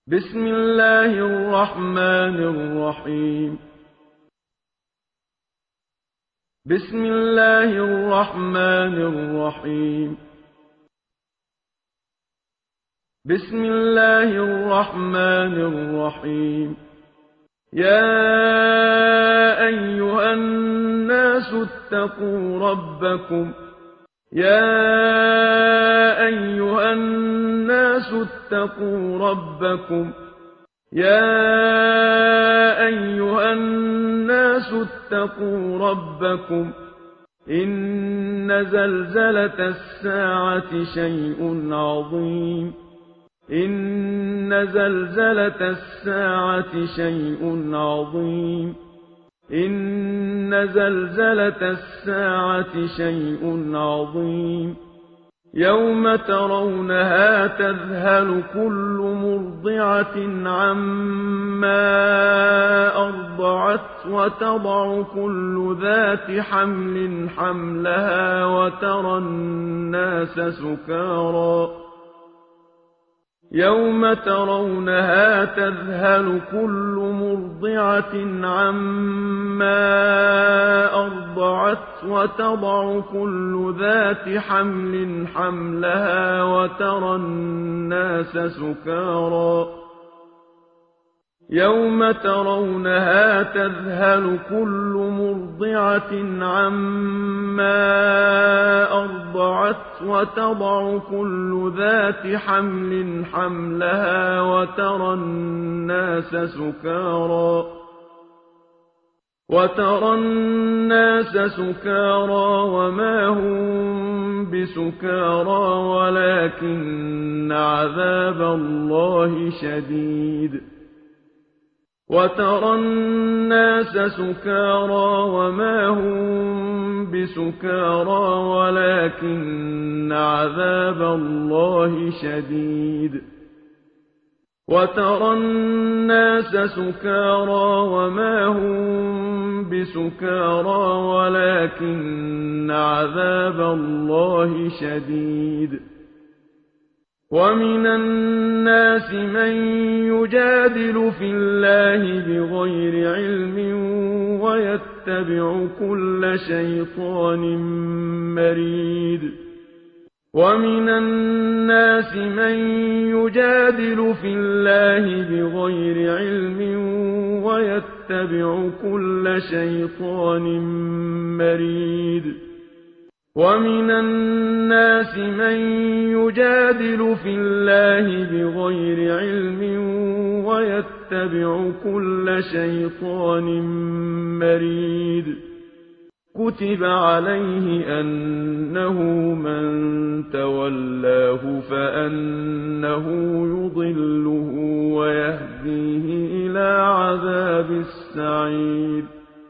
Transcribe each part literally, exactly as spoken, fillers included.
بسم الله الرحمن الرحيم بسم الله الرحمن الرحيم بسم الله الرحمن الرحيم يا أيها الناس اتقوا ربكم يا أيها الناس اتقوا ربكم يا أيها الناس اتقوا ربكم إن زلزلة الساعة شيء عظيم إن زلزلة الساعة شيء عظيم إن زلزلة الساعة شيء عظيم يوم ترونها تذهل كل مرضعة عما أرضعت وتضع كل ذات حمل حملها وترى الناس سكارى يوم ترونها تذهل كل مرضعة عما أرضعت وتضع كل ذات حمل حملها وترى الناس سكارى يوم ترونها تذهل كل مرضعة عما أرضعت وتضع كل ذات حمل حملها وترى الناس سكارى وترى الناس سكارى وما هم بسكارى ولكن عذاب الله شديد وترى الناس سكارى وما هم بسكارى ولكن عذاب الله شديد وترى الناس سكارى وما هم بسكارى ولكن عذاب الله شديد ومن الناس من يجادل في الله بغير علم ويتبع كل شيطان مريد ومن الناس من يجادل في الله بغير علم ويتبع كل شيطان مريد ومن الناس من يجادل في الله بغير علم ويتبع كل شيطان مريد كتب عليه أنه من تولاه فأنه يضله ويهديه إلى عذاب السعير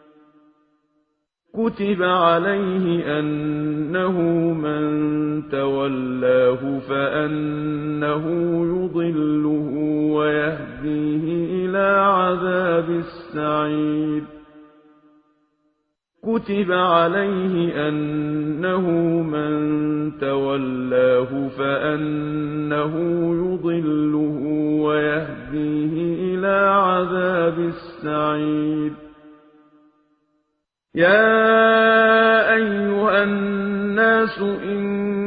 كتب عليه أنه من تولاه فأنه يضله ويهديه إلى عذاب السعير كتب عليه أنه من تولاه فأنه يضله ويهديه إلى عذاب السعير يا أيها الناس إن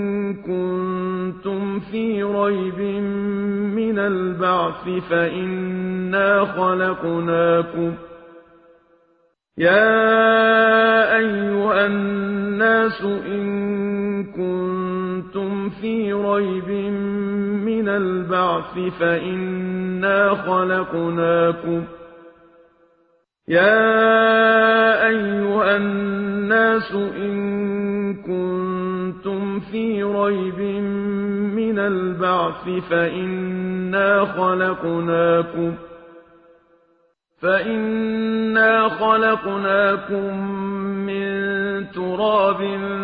كنتم في ريب من البعث فإنا خلقناكم يا أيها الناس إن كنتم في ريب من البعث فإنا خلقناكم يا أيها الناس إن كنتم في ريب من البعث فإنا خلقناكم فإنا خلقناكم من تراب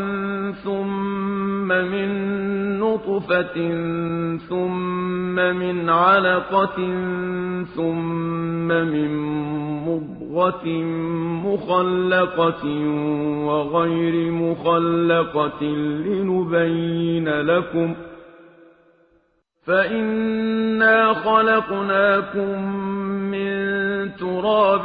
ثم من نطفة ثم من علقة ثم من مضغة مخلقة وغير مخلقة لنبين لكم فإنا خلقناكم من تراب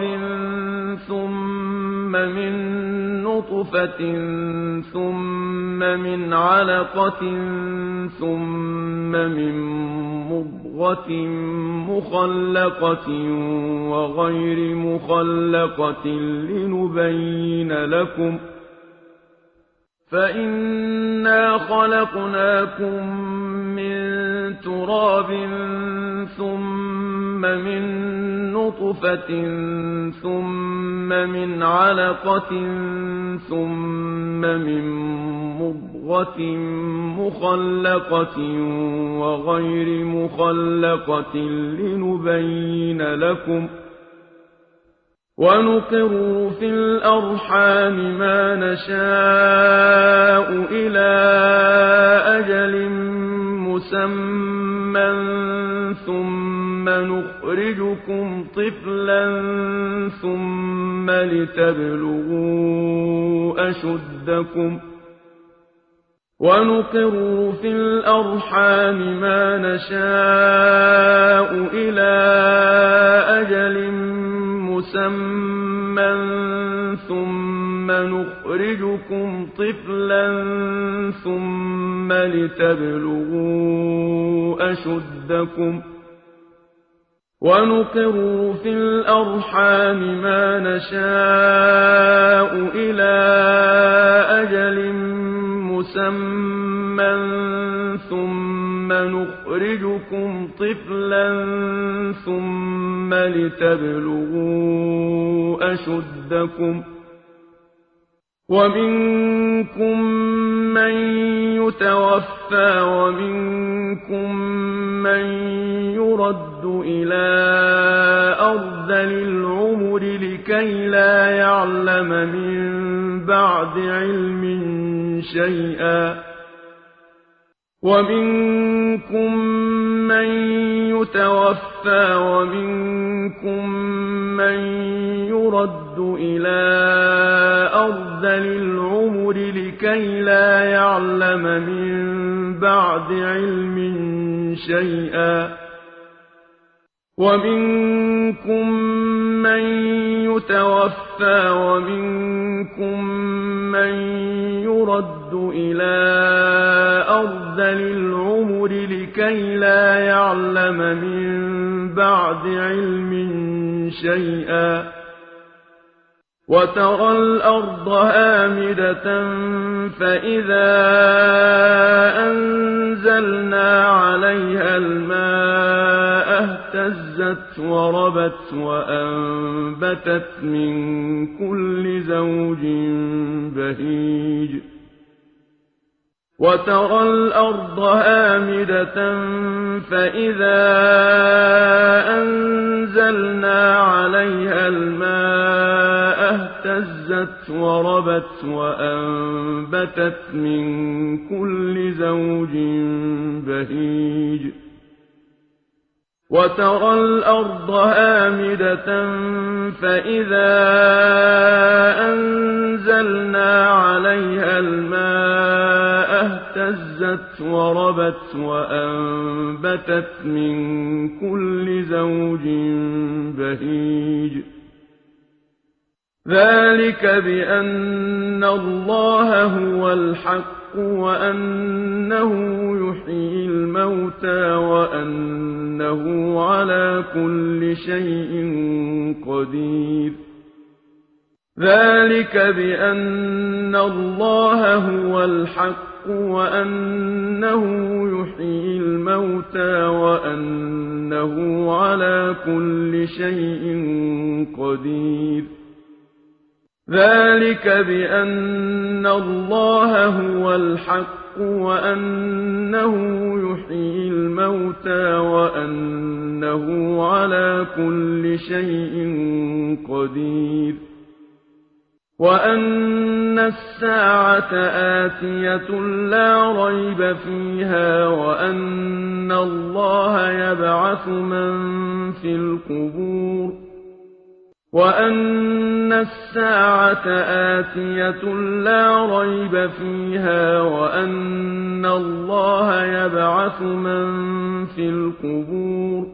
ثم من نطفة ثم من علقة ثم من مضغة مخلقة وغير مخلقة لنبين لكم فإنا خلقناكم من تراب ثم من نطفة ثم من علقة ثم من مضغة مخلقة وغير مخلقة لنبين لكم ونقر في الأرحام ما نشاء إلى أجل مسمى ثم نخرجكم طفلا ثم لتبلغوا أشدكم ونقر في الأرحام ما نشاء إلى أجل مسمى ثم نخرجكم طفلا ثم لتبلغوا أشدكم ونقر في الأرحام ما نشاء إلى أجل مسمى ثم نخرجكم طفلا ثم لتبلغوا أشدكم ومنكم من يتوفى ومنكم من يرد إلى أرذل العمر لكي لا يعلم من بعد علم شيئا ومنكم من يتوفى ومنكم من يرد إلى أرذل العمر لكي لا يعلم من بعد علم شيئا ومنكم من يتوفى ومنكم من يرد إلى أرذل العمر لكي لا يعلم من بعد علم شيئا وترى الأرض هامدة فإذا أنزلنا عليها الماء اهتزت وربت وأنبتت من كل زوج بهيج وترى الأرض هامدة فإذا أنزلنا عليها الماء اهتزت وربت وأنبتت من كل زوج بهيج وترى الأرض هامدة فإذا أنزلنا عليها الماء اهتزت وربت وأنبتت من كل زوج بهيج ذلك بأن الله هو الحق وأنه يحيي الموتى وأنه على كل شيء قدير ذلك بأن الله هو الحق وأنه يحيي الموتى وأنه على كل شيء قدير ذلك بأن الله هو الحق وأنه يحيي الموتى وأنه على كل شيء قدير وأن الساعة آتية لا ريب فيها وأن الله يبعث من في القبور وَأَنَّ السَّاعَةَ آتِيَةٌ لَّا رَيْبَ فِيهَا وَأَنَّ اللَّهَ يَبْعَثُ مَن فِي الْقُبُورِ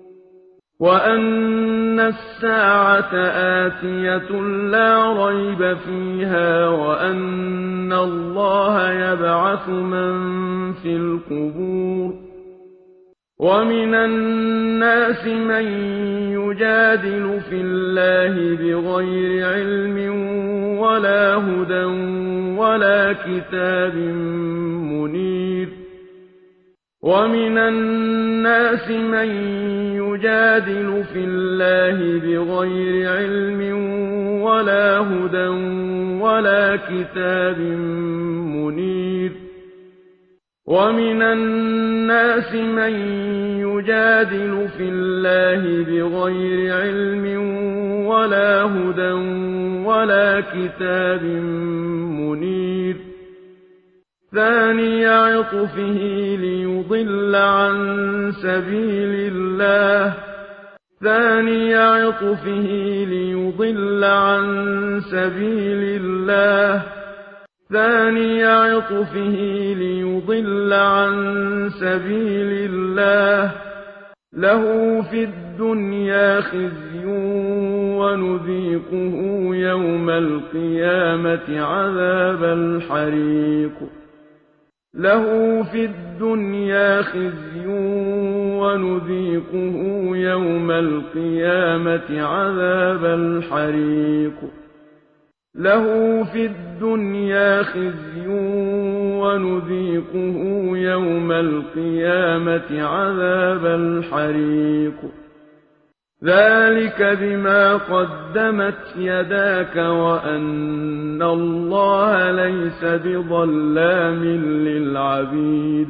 وَأَنَّ السَّاعَةَ آتِيَةٌ لَّا رَيْبَ فِيهَا وَأَنَّ اللَّهَ يَبْعَثُ مَن فِي الْقُبُورِ وَمِنَ النَّاسِ مَن يُجَادِلُ فِي اللَّهِ بِغَيْرِ عِلْمٍ وَلَا هُدًى وَلَا كِتَابٍ مُّنِيرٍ وَمِنَ النَّاسِ مَن يُجَادِلُ فِي اللَّهِ بِغَيْرِ عِلْمٍ وَلَا هُدًى وَلَا كِتَابٍ مُّنِيرٍ وَمِنَ النَّاسِ مَن يُجَادِلُ فِي اللَّهِ بِغَيْرِ عِلْمٍ وَلَا هُدًى وَلَا كِتَابٍ مُّنِيرٍ ثَانِيَ عِطْفِهِ لِيُضِلَّ عَن سَبِيلِ اللَّهِ ثَانِيَ عِطْفِهِ لِيُضِلَّ عَن سَبِيلِ اللَّهِ ثَانِيَ عِطْفِهِ لِيُضِلَّ عَن سَبِيلِ اللَّهِ لَهُ فِي الدُّنْيَا خِزْيٌ وَنُذِيقُهُ يَوْمَ الْقِيَامَةِ عَذَابَ الْحَرِيقِ لَهُ فِي الدُّنْيَا خِزْيٌ وَنُذِيقُهُ يَوْمَ الْقِيَامَةِ عَذَابَ الْحَرِيقِ لَهُ فِي الدُّنْيَا خِزْيٌ وَنُذِيقُهُ يَوْمَ الْقِيَامَةِ عَذَابَ الْحَرِيقِ ذَلِكَ بِمَا قَدَّمَتْ يَدَاكَ وَأَنَّ اللَّهَ لَيْسَ بِظَلَّامٍ لِّلْعَبِيدِ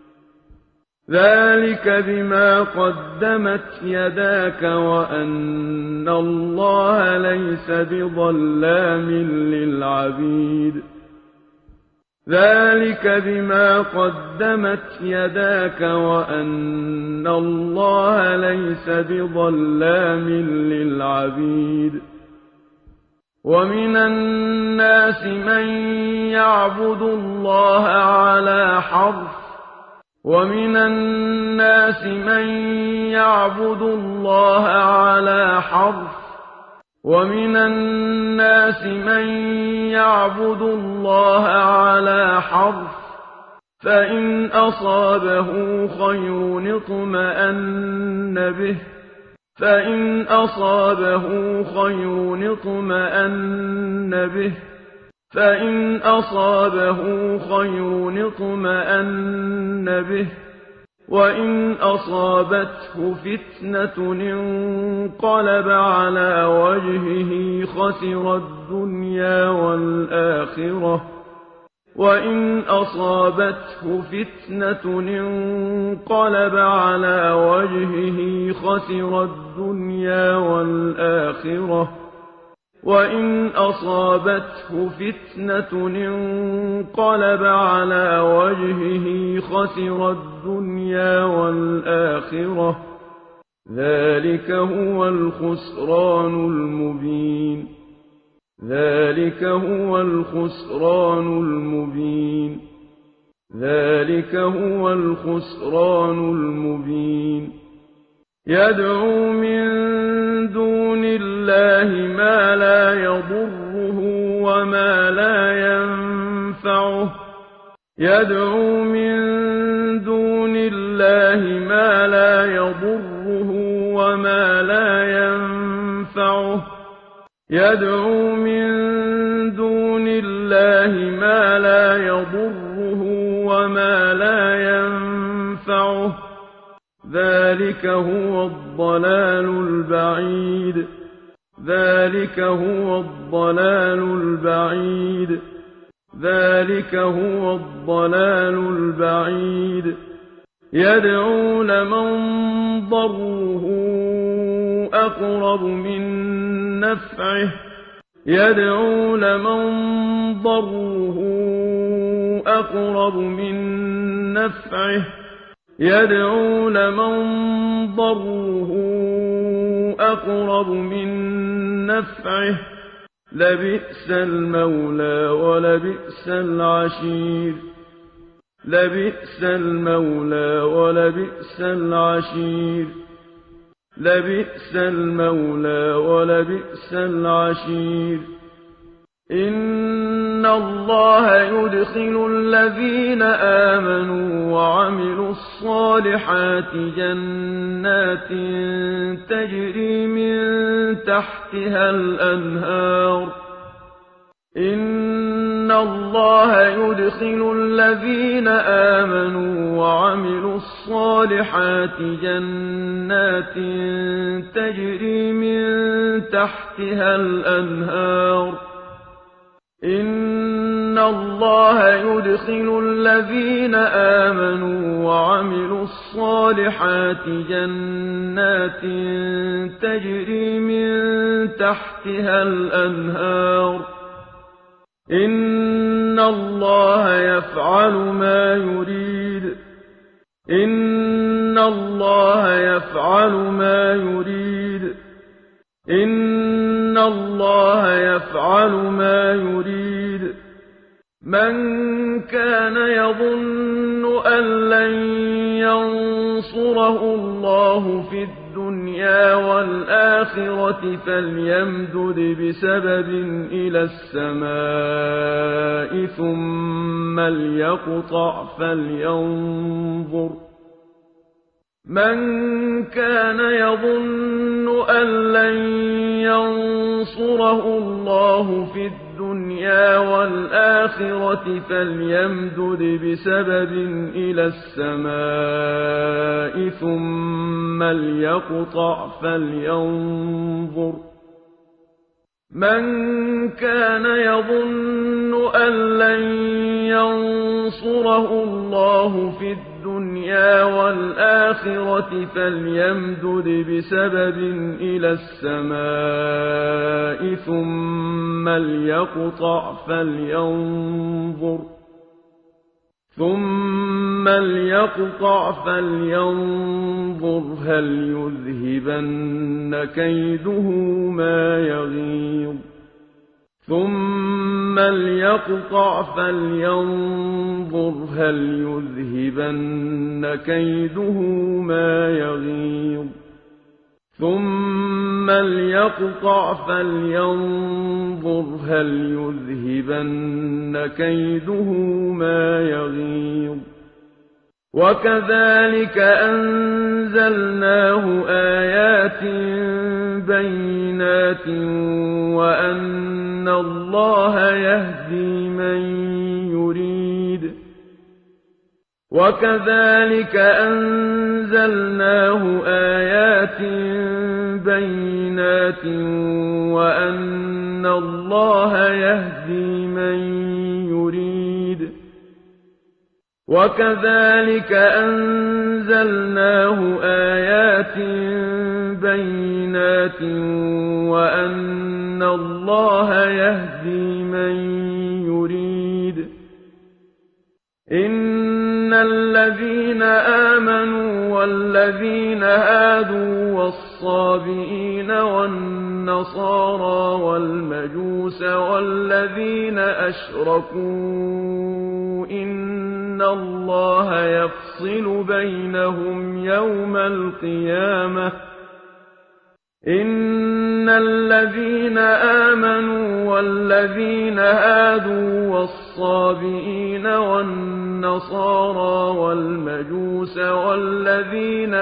ذَلِكَ بِمَا قَدَّمَتْ يَدَاكَ وَأَنَّ اللَّهَ لَيْسَ بِظَلَّامٍ لِّلْعَبِيدِ ذَلِكَ بِمَا قَدَّمَتْ يَدَاكَ وَأَنَّ اللَّهَ لَيْسَ بِظَلَّامٍ لِّلْعَبِيدِ وَمِنَ النَّاسِ مَن يَعْبُدُ اللَّهَ عَلَىٰ حَرْفٍ وَمِنَ النَّاسِ مَن يَعْبُدُ اللَّهَ عَلَىٰ حَرْفٍ وَمِنَ النَّاسِ مَن يَعْبُدُ اللَّهَ عَلَىٰ حَرْفٍ فَإِنْ أَصَابَهُ خَيْرٌ اطْمَأَنَّ بِهِ فَإِنْ أَصَابَهُ خَيْرٌ اطْمَأَنَّ بِهِ فَإِنْ أَصَابَهُ خَيْرٌ اطْمَأَنَّ بِهِ وَإِنْ أَصَابَتْهُ فِتْنَةٌ انقَلَبَ عَلَىٰ وَجْهِهِ خَسِرَ الدُّنْيَا وَالْآخِرَةَ وَإِنْ أَصَابَتْهُ فِتْنَةٌ انقَلَبَ عَلَىٰ وَجْهِهِ خَسِرَ الدُّنْيَا وَالْآخِرَةَ وَإِنْ أَصَابَتْهُ فِتْنَةٌ انقَلَبَ عَلَىٰ وَجْهِهِ خَسِرَ الدُّنْيَا وَالْآخِرَةَ ذَٰلِكَ هُوَ الْخُسْرَانُ الْمُبِينُ ذَٰلِكَ هُوَ الْخُسْرَانُ الْمُبِينُ ذَٰلِكَ هُوَ الْخُسْرَانُ الْمُبِينُ يَدْعُو مِن دُونِ اللَّهِ مَا لَا يَضُرُّهُ وَمَا لَا يَنفَعُهُ يَدْعُو مِن دُونِ اللَّهِ مَا لَا يَضُرُّهُ وَمَا لَا يَنفَعُهُ يَدْعُو مِن دُونِ اللَّهِ مَا لَا يَضُرُّهُ وَمَا لَا يَنفَعُهُ ذَٰلِكَ هُوَ الضَّلَالُ الْبَعِيدُ ذَٰلِكَ هُوَ الضَّلَالُ الْبَعِيدُ ذَٰلِكَ هُوَ الضَّلَالُ الْبَعِيدُ يَدْعُو لَمَن ضَرُّهُ أَقْرَبُ مِن نَّفْعِهِ يَدْعُو لَمَن ضَرُّهُ أَقْرَبُ مِن نَّفْعِهِ يَدْعُو لَمَن ضَرُّهُ أقرب من نفعه لبئس المولى ولبئس العشير لبئس المولى ولبئس العشير لبئس المولى ولبئس العشير إن الله يدخل الذين آمنوا وعملوا الصالحات جنات تجري من تحتها الأنهار إن الله يدخل الذين آمنوا وعملوا الصالحات جنات تجري من تحتها الأنهار إن الله يدخل الذين آمنوا وعملوا الصالحات جنات تجري من تحتها الأنهار إن الله يفعل ما يريد إن الله يفعل ما يريد إن الله يفعل ما يريد من كان يظن أن لن ينصره الله في الدنيا والآخرة فليمدد بسبب إلى السماء ثم ليقطع فلينظر من كان يظن أن لن ينصره الله في الدنيا والآخرة فليمدد بسبب إلى السماء ثم ليقطع فلينظر من كان يظن أن لن ينصره الله في الدنيا والآخرة فليمدد بسبب إلى السماء ثم ليقطع فلينظر ثم ليقطع فلينظر هل يذهبن كيده ما يغيظ ثم ليقطع فلينظر هل يذهبن كيده ما يغيظ ثم ليقطع فلينظر هل يذهبن كيده ما يغيظ وكذلك أنزلناه آيات بينات وأن الله يهدي من يريد وكذلك أنزلناه آيات بينات وأن الله يهدي من يريد وكذلك أنزلناه آيات بينات وأن الله يهدي من يريد إن الذين آمنوا والذين هادوا والصابئين والنصارى والمجوس والذين أشركوا إن الله يفصل بينهم يوم القيامة إن الذين آمنوا والذين هادوا والصابئين والنصارى والمجوس والذين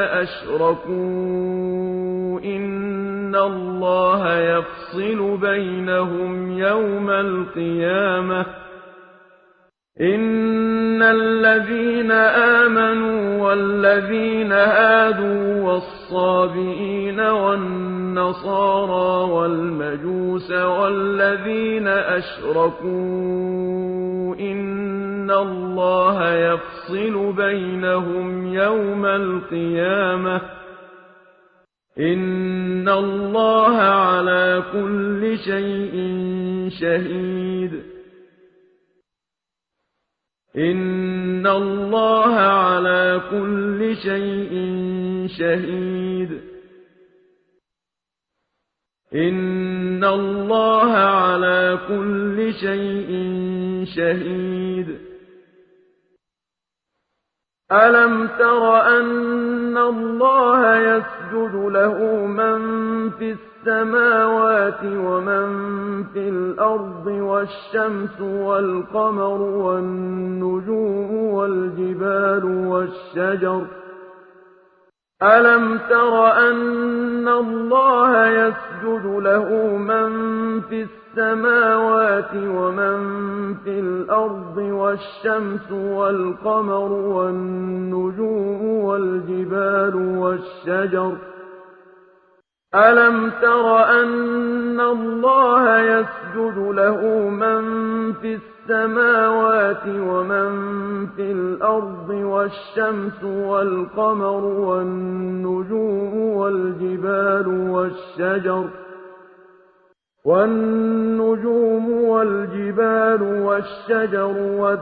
أشركوا إن الله يفصل بينهم يوم القيامة إن الذين آمنوا والذين هادوا والصابئين والنصارى والمجوس والذين أشركوا إن الله يفصل بينهم يوم القيامة إن الله على كل شيء شهيد إن الله على كل شيء شهيد إن الله على كل شيء شهيد ألم تر أن الله يسجد له من في السماوات ومن في الأرض والشمس والقمر والنجوم والجبال والشجر ألم تر أن الله يسجد له من في السماوات ومن في الأرض والشمس والقمر والنجوم والجبال والشجر ألم تر أن الله يسجد له من في السماوات ومن في الأرض والشمس والقمر والنجوم والجبال والشجر والنجوم والجبال والشجر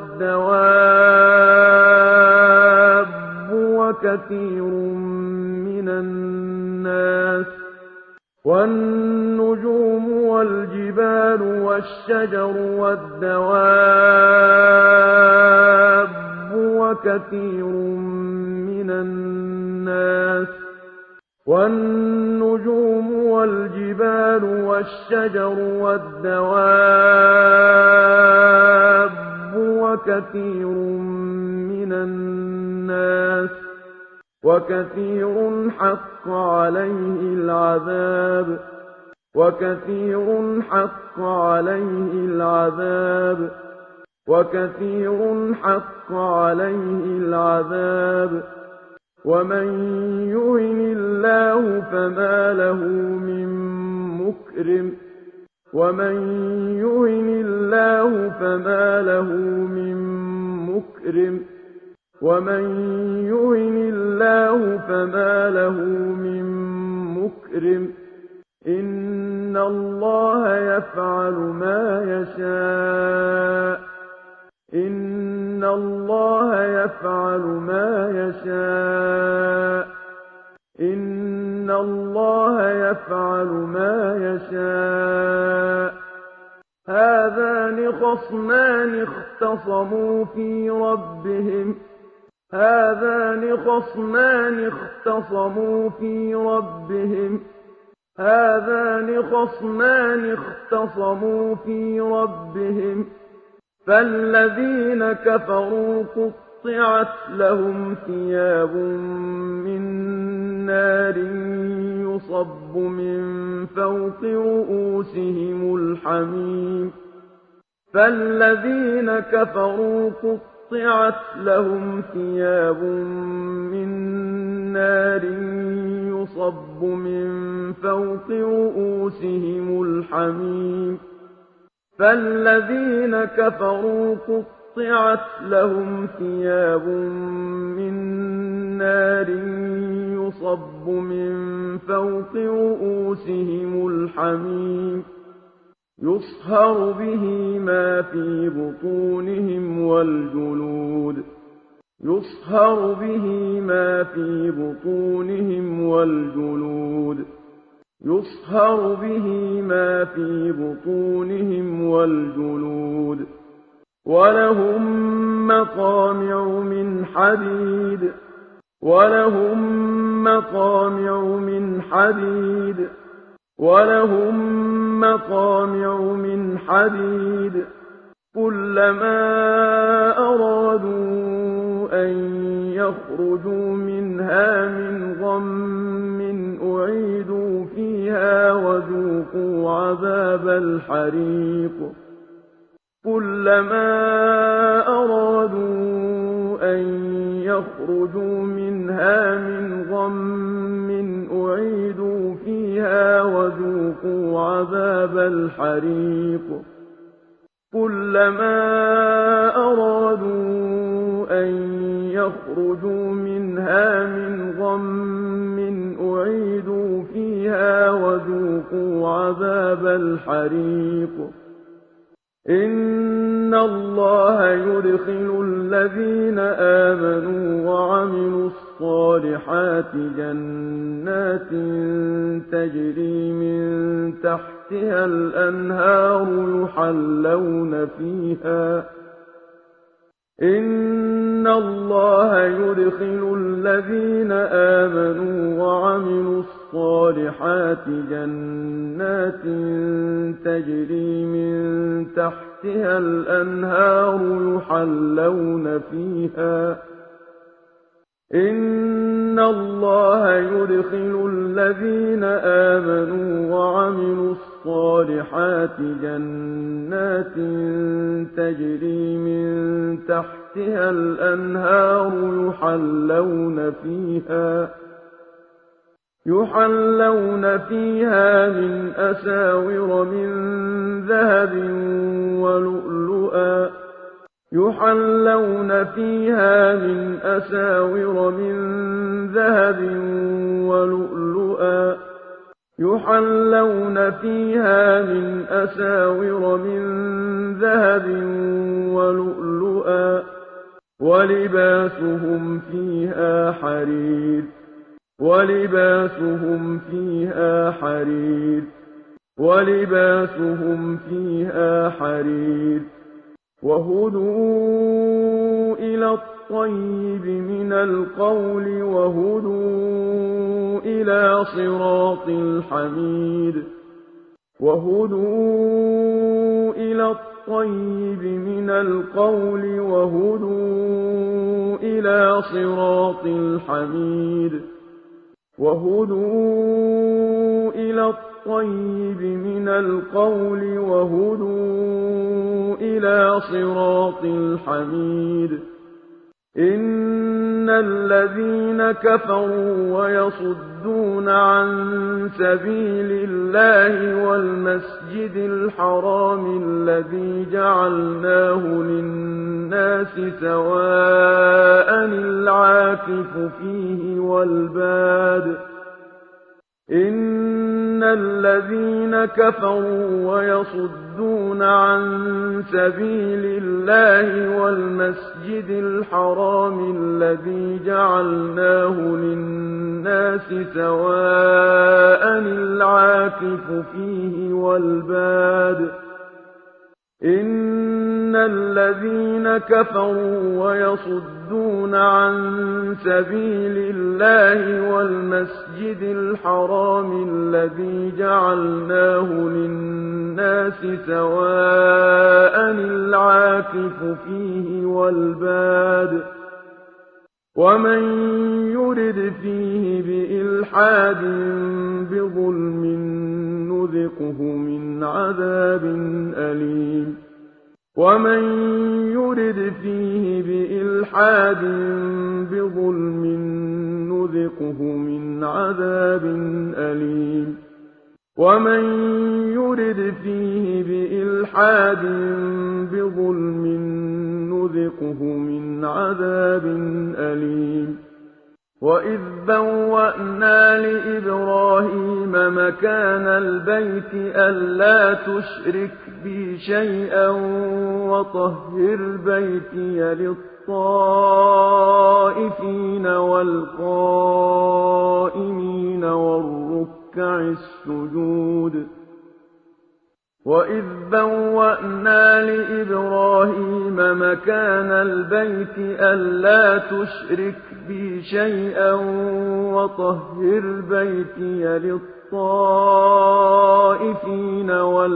والدواب وكثير من الناس والنجوم والجبال والشجر والدواب وكثير من الناس والنجوم والجبال والشجر والدواب وكثير من الناس وكثير حق عليه العذاب وكثير حق عليه العذاب وكثير حق عليه العذاب ومن يهن الله فما له من مكرم ومن يهن الله فما له من مكرم ومن يهن الله فما له من مكرم إن الله يفعل ما يشاء إن الله يفعل ما يشاء إن الله يفعل ما يشاء هذان خصمان اختصموا في ربهم هذان خصمان اختصموا في ربهم هذان خصمان اختصموا في ربهم فالذين كفروا قطعت لهم ثياب من نار يصب من فوق رؤوسهم الحميم فالذين كفروا قطعت لهم ثياب من نار يصب من فوق رؤوسهم الحميم فالذين كفروا قطعت لهم ثياب من نار يصب من فوق رؤوسهم الحميم يصهر به ما في بطونهم والجلود يصهر به ما في بطونهم والجلود يصهر به ما في بطونهم والجلود ولهم مقامع من حديد ولهم مقامع من حديد ولهم مقامع من حديد كلما أرادوا أن يخرجوا منها من غم أعيدوا فيها وذوقوا عذاب الحريق كلما أرادوا أن يخرجوا منها من غم أعيدوا فيها وذوقوا عذاب الحريق كلما أرادوا أن يخرجوا منها من غم أعيدوا فيها وذوقوا عذاب الحريق إن الله يدخل الذين آمنوا وعملوا الصالحات الصالحات جنات تجري من تحتها الأنهار يحلون فيها إن الله يدخل الذين آمنوا وعملوا الصالحات جنات تجري من تحتها الأنهار يحلون فيها إن الله يدخل الذين آمنوا وعملوا الصالحات جنات تجري من تحتها الأنهار يحلون فيها يحلون فيها من أساور من ذهب ولؤلؤا يحلون فيها من أساور من ذهب ولؤلؤا يحلون فيها من أساور من ذهب ولؤلؤا ولباسهم فيها حرير ولباسهم فيها حرير ولباسهم فيها حرير وهدوا إلى الطيب من القول وهدوا إلى صراط الحميد وهدوا إلى الطيب من القول وهدوا إلى صراط الحميد وهدوا إلى الطيب من القول وهدوا إلى صراط الحميد إن الذين كفروا ويصدون عن سبيل الله والمسجد الحرام الذي جعلناه للناس سواء العاكف فيه والباد إن الذين كفروا ويصدون عن سبيل الله والمسجد الحرام الذي جعلناه للناس سواء العاكف فيه والباد إن الذين كفروا ويصدون عن سبيل الله والمسجد الحرام الذي جعلناه للناس سواء العاكف فيه والباد ومن يرد فيه بإلحاد بظلم نذقه من عذاب أليم ومن يرد فيه بإلحاد بظلم نذقه من عذاب أليم ومن يرد فيه بإلحاد بظلم نذقه من عذاب أليم وإذ بوأنا لإبراهيم مكان البيت ألا تشرك بي شيئا وطهر بيتي للطائفين والقائمين والركع السجود وإذ بوأنا لإبراهيم مكان البيت ألا تشرك بي شيئا وطهر بيتي للطائفين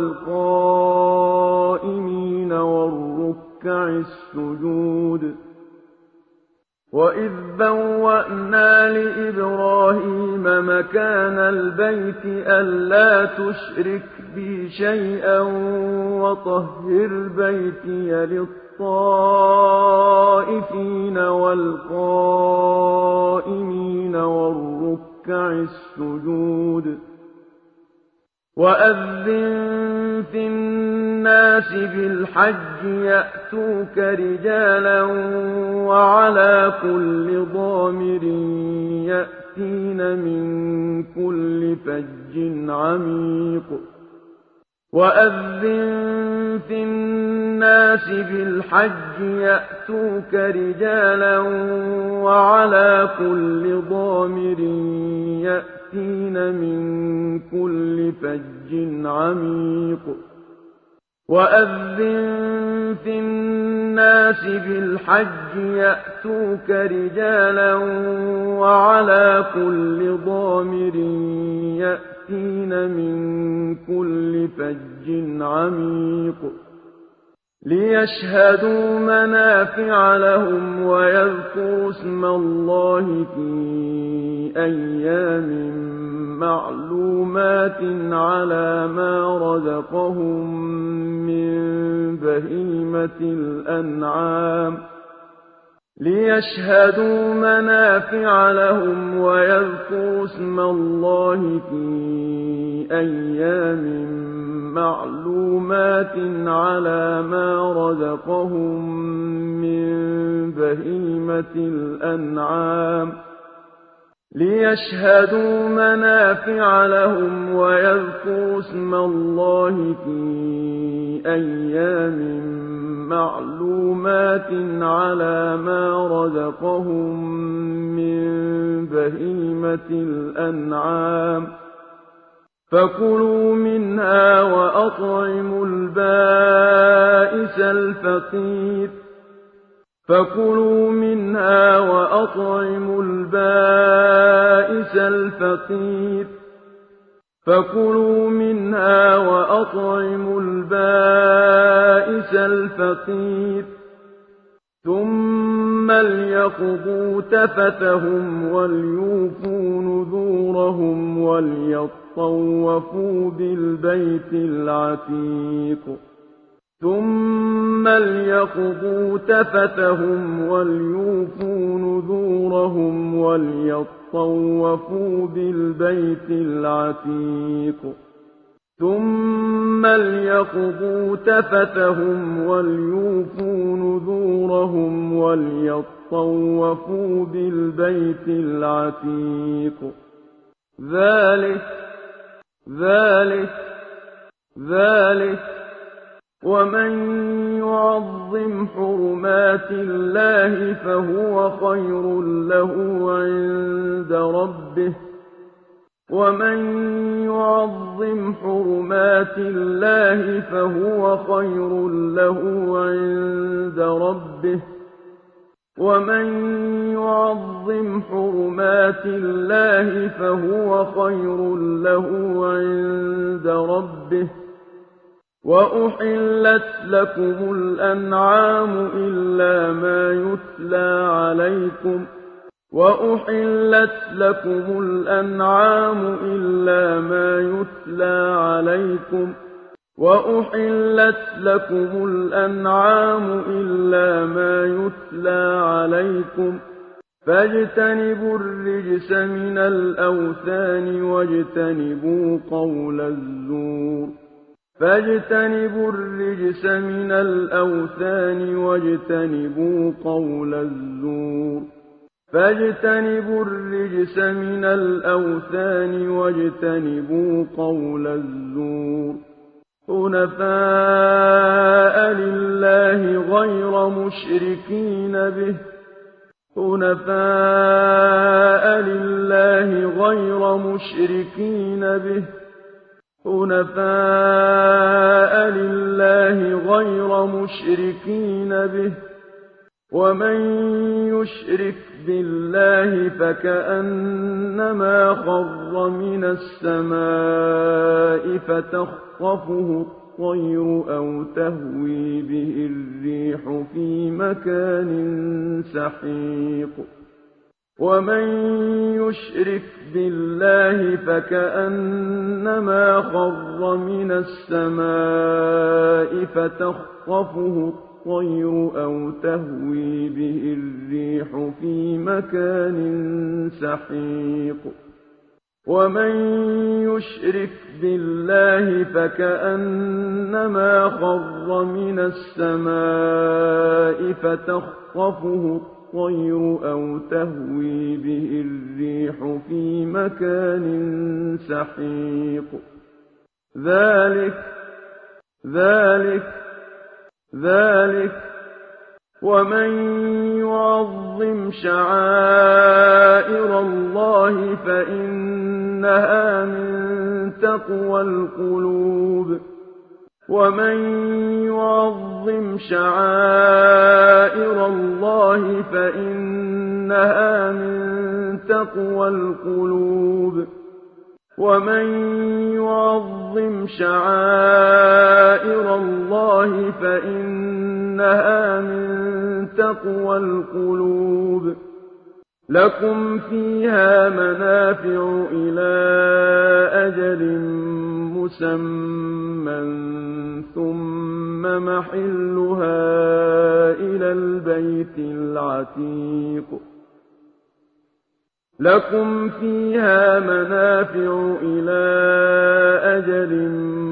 والقائمين والركع السجود وإذ بوأنا لإبراهيم مكان البيت ألا تشرك بي شيئا وطهر بيتي للطائفين والقائمين والركع السجود وأذن في الناس بالحج يأتوك رجالا وعلى كل ضامر يأتين من كل فج عميق وَأَذِّن فِي النَّاسِ بِالْحَجِّ يَأْتُوكَ رِجَالًا وَعَلَىٰ كُلِّ ضَامِرٍ يَأْتِينَ مِن كُلِّ فَجٍّ عَمِيقٍ وَأَذِّن فِي النَّاسِ بِالْحَجِّ يَأْتُوكَ رِجَالًا وَعَلَىٰ كُلِّ ضَامِرٍ يَأْتِينَ مِن كُلِّ فَجٍّ عَمِيقٍ لِيَشْهَدُوا مَنَافِعَ لَهُمْ وَيَذْكُرُوا اسْمَ اللَّهِ فِي أَيَّامٍ مَّعْلُومَاتٍ عَلَىٰ مَا رَزَقَهُم مِّن بَهِيمَةِ الْأَنْعَامِ لِيَشْهَدُوا مَنَافِعَ لَهُمْ وَيَذْكُرُوا اسْمَ اللَّهِ فِي أَيَّامٍ مَّعْلُومَاتٍ عَلَىٰ مَا رَزَقَهُم مِّن بَهِيمَةِ الْأَنْعَامِ لِيَشْهَدُوا مَنَافِعَ لَهُمْ وَيَذْكُرُوا اسْمَ اللَّهِ فِي أَيَّامٍ مَّعْلُومَاتٍ عَلَىٰ مَا رَزَقَهُم مِّن بَهِيمَةِ الْأَنْعَامِ فَكُلُوا مِنْهَا وَأَطْعِمُوا الْبَائِسَ الْفَقِيرَ فَكُلُوا مِنْهَا وَأَطْعِمُوا الْبَائِسَ الْفَقِيرَ فَكُلُوا مِنْهَا وَأَطْعِمُوا الْبَائِسَ الْفَقِيرَ ثُمَّ لْيَقْضُوا تَفَثَهُمْ وَلْيُوفُوا نُذُورَهُمْ وَلْيَطَّوَّفُوا بِالْبَيْتِ الْعَتِيقِ ثُمَّ لْيَقْضُوا تَفَثَهُمْ وَلْيُوفُوا نُذُورَهُمْ وَلْيَطَّوَّفُوا بِالْبَيْتِ الْعَتِيقِ ثُمَّ لْيَقْضُوا تَفَثَهُمْ وَلْيُوفُوا نُذُورَهُمْ وَلْيَطَّوَّفُوا بِالْبَيْتِ الْعَتِيقِ ذَٰلِكَ ذَٰلِكَ ذَٰلِكَ وَمَن يُعَظِّمْ حُرُمَاتِ اللَّهِ فَهُوَ خَيْرٌ لَّهُ عِندَ رَبِّهِ وَمَن يُعَظِّمْ حُرُمَاتِ اللَّهِ فَهُوَ خَيْرٌ لَّهُ عِندَ رَبِّهِ وَمَن يُعَظِّمْ حُرُمَاتِ اللَّهِ فَهُوَ خَيْرٌ لَّهُ عِندَ رَبِّهِ وَأُحِلَّتْ لَكُمُ الْأَنْعَامُ إِلَّا مَا يُتْلَىٰ عَلَيْكُمْ وَأُحِلَّتْ لَكُمُ الْأَنْعَامُ إِلَّا مَا يُتْلَىٰ عَلَيْكُمْ وَأُحِلَّتْ لَكُمُ الْأَنْعَامُ إِلَّا مَا يُتْلَىٰ عَلَيْكُمْ فَاجْتَنِبُوا الرِّجْسَ مِنَ الْأَوْثَانِ وَاجْتَنِبُوا قَوْلَ الزُّورِ فَاجْتَنِبُوا الرِّجْسَ مِنَ الْأَوْثَانِ وَاجْتَنِبُوا قَوْلَ الزُّورِ فَاجْتَنِبُوا الرِّجْسَ مِنَ الْأَوْثَانِ وَاجْتَنِبُوا قَوْلَ الزُّورِ حُنَفَاءَ لِلَّهِ غَيْرَ مُشْرِكِينَ بِهِ حُنَفَاءَ لِلَّهِ غَيْرَ مُشْرِكِينَ بِهِ حُنَفَاءَ لِلَّهِ غَيْرَ مُشْرِكِينَ بِهِ وَمَن يُشْرِكْ بِاللَّهِ فَكَأَنَّمَا خَرَّ مِنَ السَّمَاءِ فَتَخْطَفُهُ الطَّيْرُ أَوْ تَهْوِي بِهِ الرِّيحُ فِي مَكَانٍ سَحِيقٍ وَمَن يُشْرِكْ بِاللَّهِ فَكَأَنَّمَا خَرَّ مِنَ السَّمَاءِ فَتَخْطَفُهُ الطَّيْرُ أَوْ تَهْوِي بِهِ الرِّيحُ فِي مَكَانٍ سَحِيقٍ وَمَن يُشْرِكْ بِاللَّهِ فَكَأَنَّمَا خَرَّ مِنَ السَّمَاءِ فَتَخْطَفُهُ الطَّيْرُ أَوْ تَهْوِي بِهِ الرِّيحُ فِي مَكَانٍ سَحِيقٍ ذَٰلِكَ ذلك ذلك ومن يعظم شعائر الله فإنها من تقوى القلوب ومن يعظم شعائر الله فإنها من تقوى القلوب ومن يعظم شعائر الله فإنها من تقوى القلوب لكم فيها منافع إلى أجل مسمى ثم محلها إلى البيت العتيق لكم فيها منافع إلى أجل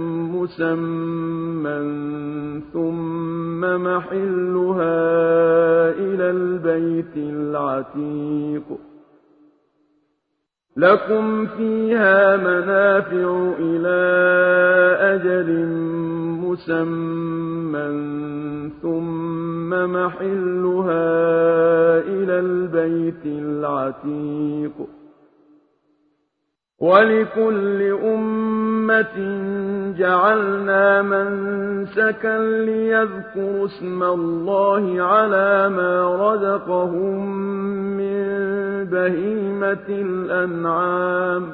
مسمى ثم محلها إلى البيت العتيق لكم فيها منافع إلى أجل مسمى ثم محلها إلى البيت العتيق ولكل أمة جعلنا منسكا ليذكروا اسم الله على ما رزقهم من بهيمة الأنعام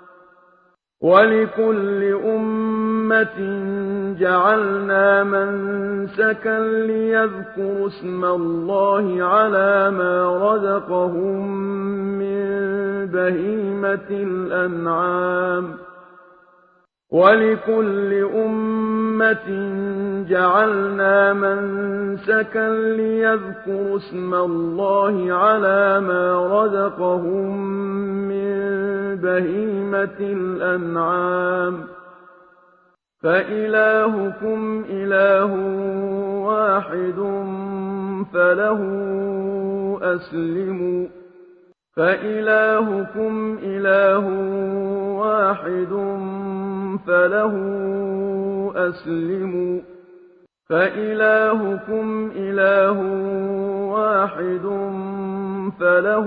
ولكل أمة جعلنا منسكا ليذكروا اسم الله على ما رزقهم من بهيمة الأنعام ولكل أمة جعلنا منسكا ليذكروا اسم الله على ما رزقهم من بهيمة الأنعام فإلهكم إله واحد فله أسلموا فإلهكم إله واحد فله أسلموا فإلهكم إله واحد فله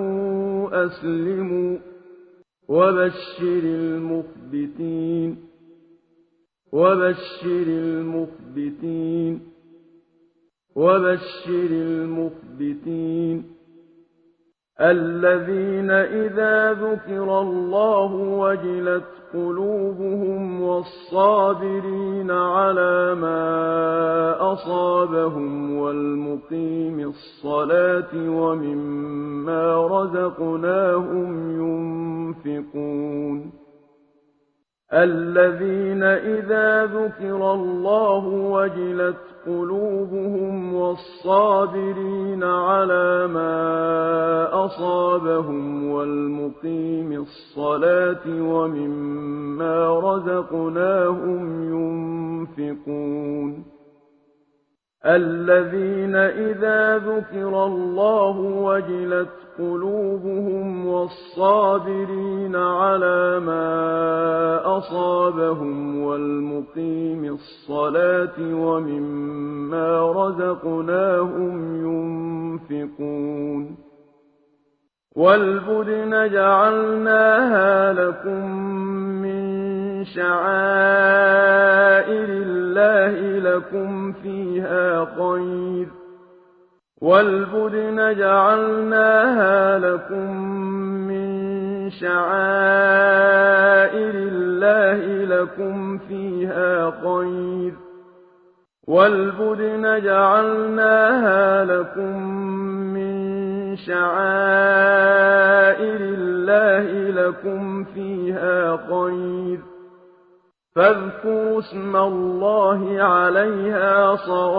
أسلموا وبشر المخبتين وبشر المخبتين وبشر المخبتين الذين إذا ذكر الله وجلت قلوبهم والصابرين على ما أصابهم والمقيم الصلاة ومما رزقناهم ينفقون الذين إذا ذكر الله وجلت قلوبهم والصابرين على ما أصابهم والمقيم الصلاة ومما رزقناهم ينفقون الذين إذا ذكر الله وجلت قلوبهم والصابرين على ما أصابهم والمقيم الصلاة ومما رزقناهم ينفقون والبدن جعلناها لكم من شعائر الله لكم فيها خير والبدن جعلناها لكم من شعائر الله لكم فيها خير والبدن جعلناها لكم من شعائر الله لكم فيها خير فاذكروا اسم الله عليها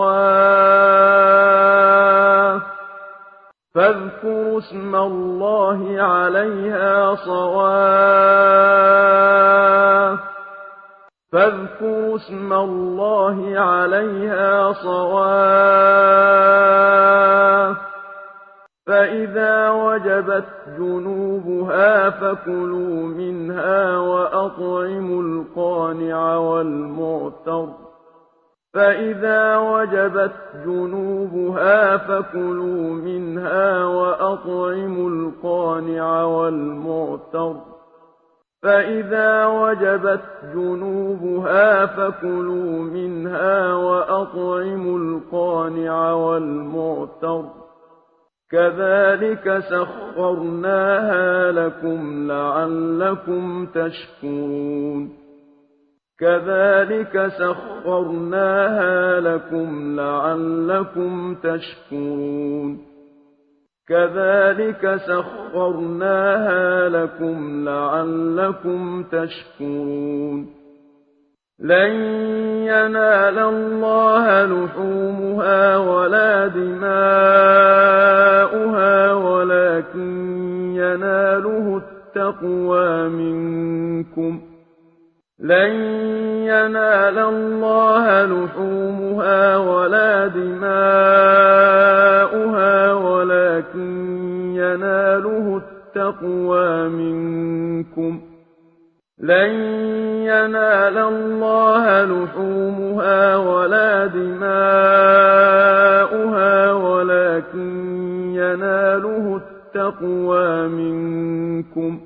صواف فاذكروا اسم الله عليها صواف فاذكروا اسم الله عليها صواف فإذا وجبت جنوبها فكلوا منها وأطعموا القانع والمعتر فإذا وجبت جنوبها فكلوا منها وأطعموا القانع والمعتر فإذا وجبت جنوبها فكلوا منها وأطعموا القانع والمعتر كذلك سخرناها لكم لعلكم تشكرون كذلك سخرناها لكم لعلكم تشكرون كذلك سخرناها لكم لعلكم تشكرون لن ينال الله لحومها ولا دماؤها ولكن يناله التقوى منكم لن ينال الله لحومها ولا دماؤها ولكن يناله التقوى منكم لن ينال الله لحومها ولا دماؤها ولكن يناله التقوى منكم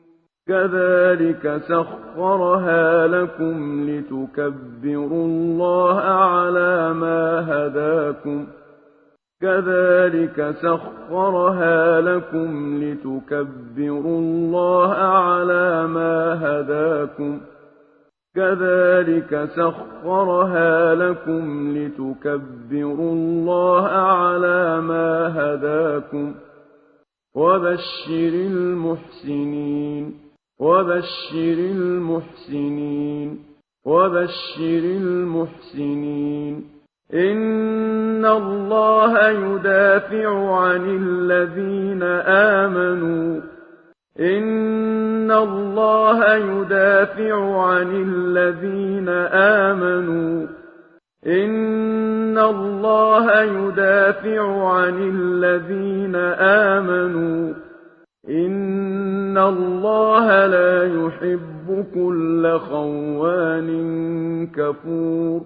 كذلك سخرها لكم لتكبروا الله على ما هداكم كذلك سخرها لكم لتكبروا الله على ما هداكم كذلك سخرها لكم لتكبروا الله على ما هداكم وبشر المحسنين وبشر المحسنين وبشر المحسنين إن الله يدافع عن الذين آمنوا إن الله يدافع عن الذين آمنوا إن الله يدافع عن الذين آمنوا إن الله لا يحب كل خوان كفور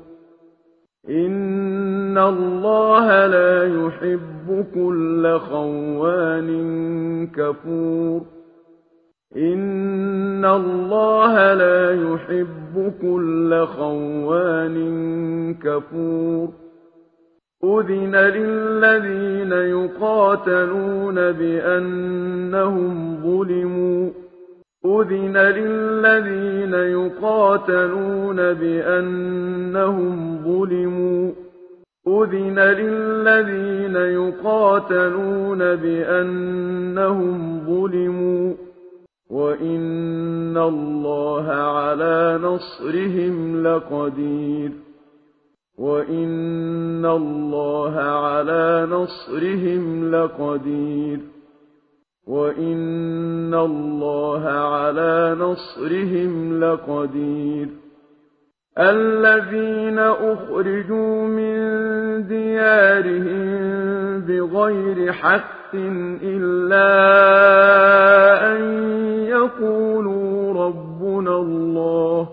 إن الله لا يحب كل خوان كفور إن الله لا يحب كل خوان كفور أذن للذين يقاتلون بأنهم ظلموا أذن للذين يقاتلون بأنهم ظلموا أذن للذين يقاتلون بأنهم ظلموا وإن الله على نصرهم لقدير وإن الله على نصرهم لقدير وإن الله على نصرهم لقدير الذين أخرجوا من ديارهم بغير حق إلا أن يقولوا ربنا الله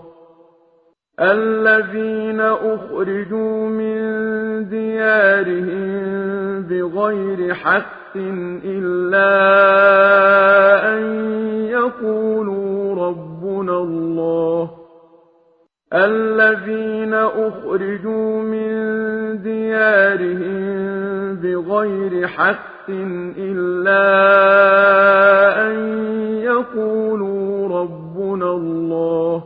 الذين أخرجوا من ديارهم بغير حق إلا أن يقولوا ربنا الله الذين أخرجوا من ديارهم بغير حق إلا أن يقولوا ربنا الله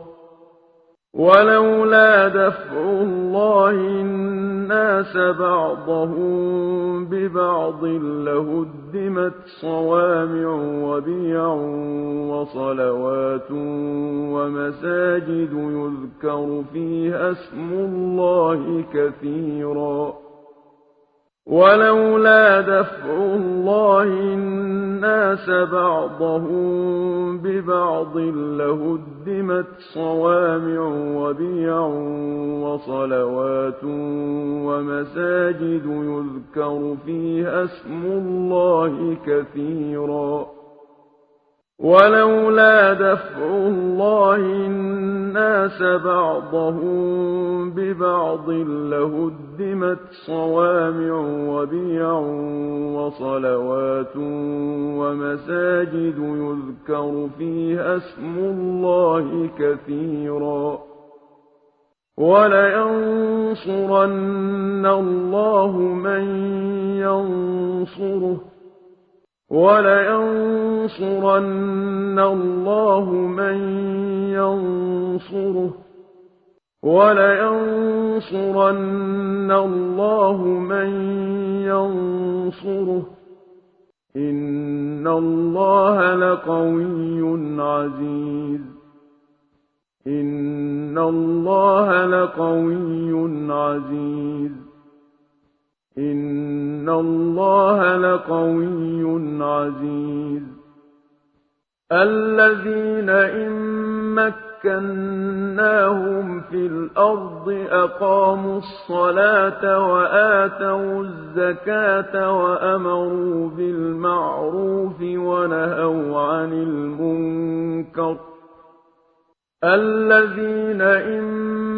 ولولا دفع الله الناس بعضهم ببعض لهدمت صوامع وبيع وصلوات ومساجد يذكر فيها اسم الله كثيرا ولولا دفع الله الناس بعضهم ببعض لهدمت صوامع وبيع وصلوات ومساجد يذكر فيها اسم الله كثيرا ولولا دفع الله الناس بعضهم ببعض لهدمت صوامع وبيع وصلوات ومساجد يذكر فيها اسم الله كثيرا ولينصرن الله من ينصره ولينصرن الله من ينصره ولينصرن الله من ينصره إن الله لقوي عزيز إن الله لقوي عزيز إن الله لقوي عزيز الذين إن مكناهم في الأرض أقاموا الصلاة وآتوا الزكاة وأمروا بالمعروف ونهوا عن المنكر الذين إن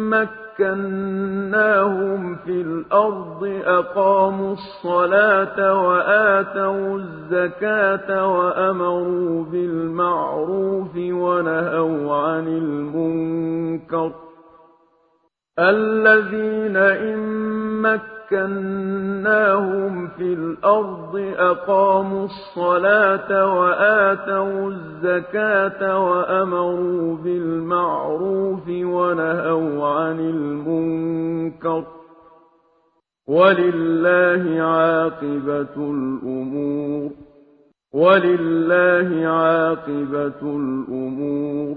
مكناهم في الأرض أقاموا الصلاة وآتوا الزكاة وأمروا بالمعروف ونهوا عن المنكر الذين إن مكناهم في الأرض أقاموا الصلاة وآتوا الزكاة وأمروا بالمعروف ونهوا عن المنكر ولله عاقبة الأمور ولله عاقبة الأمور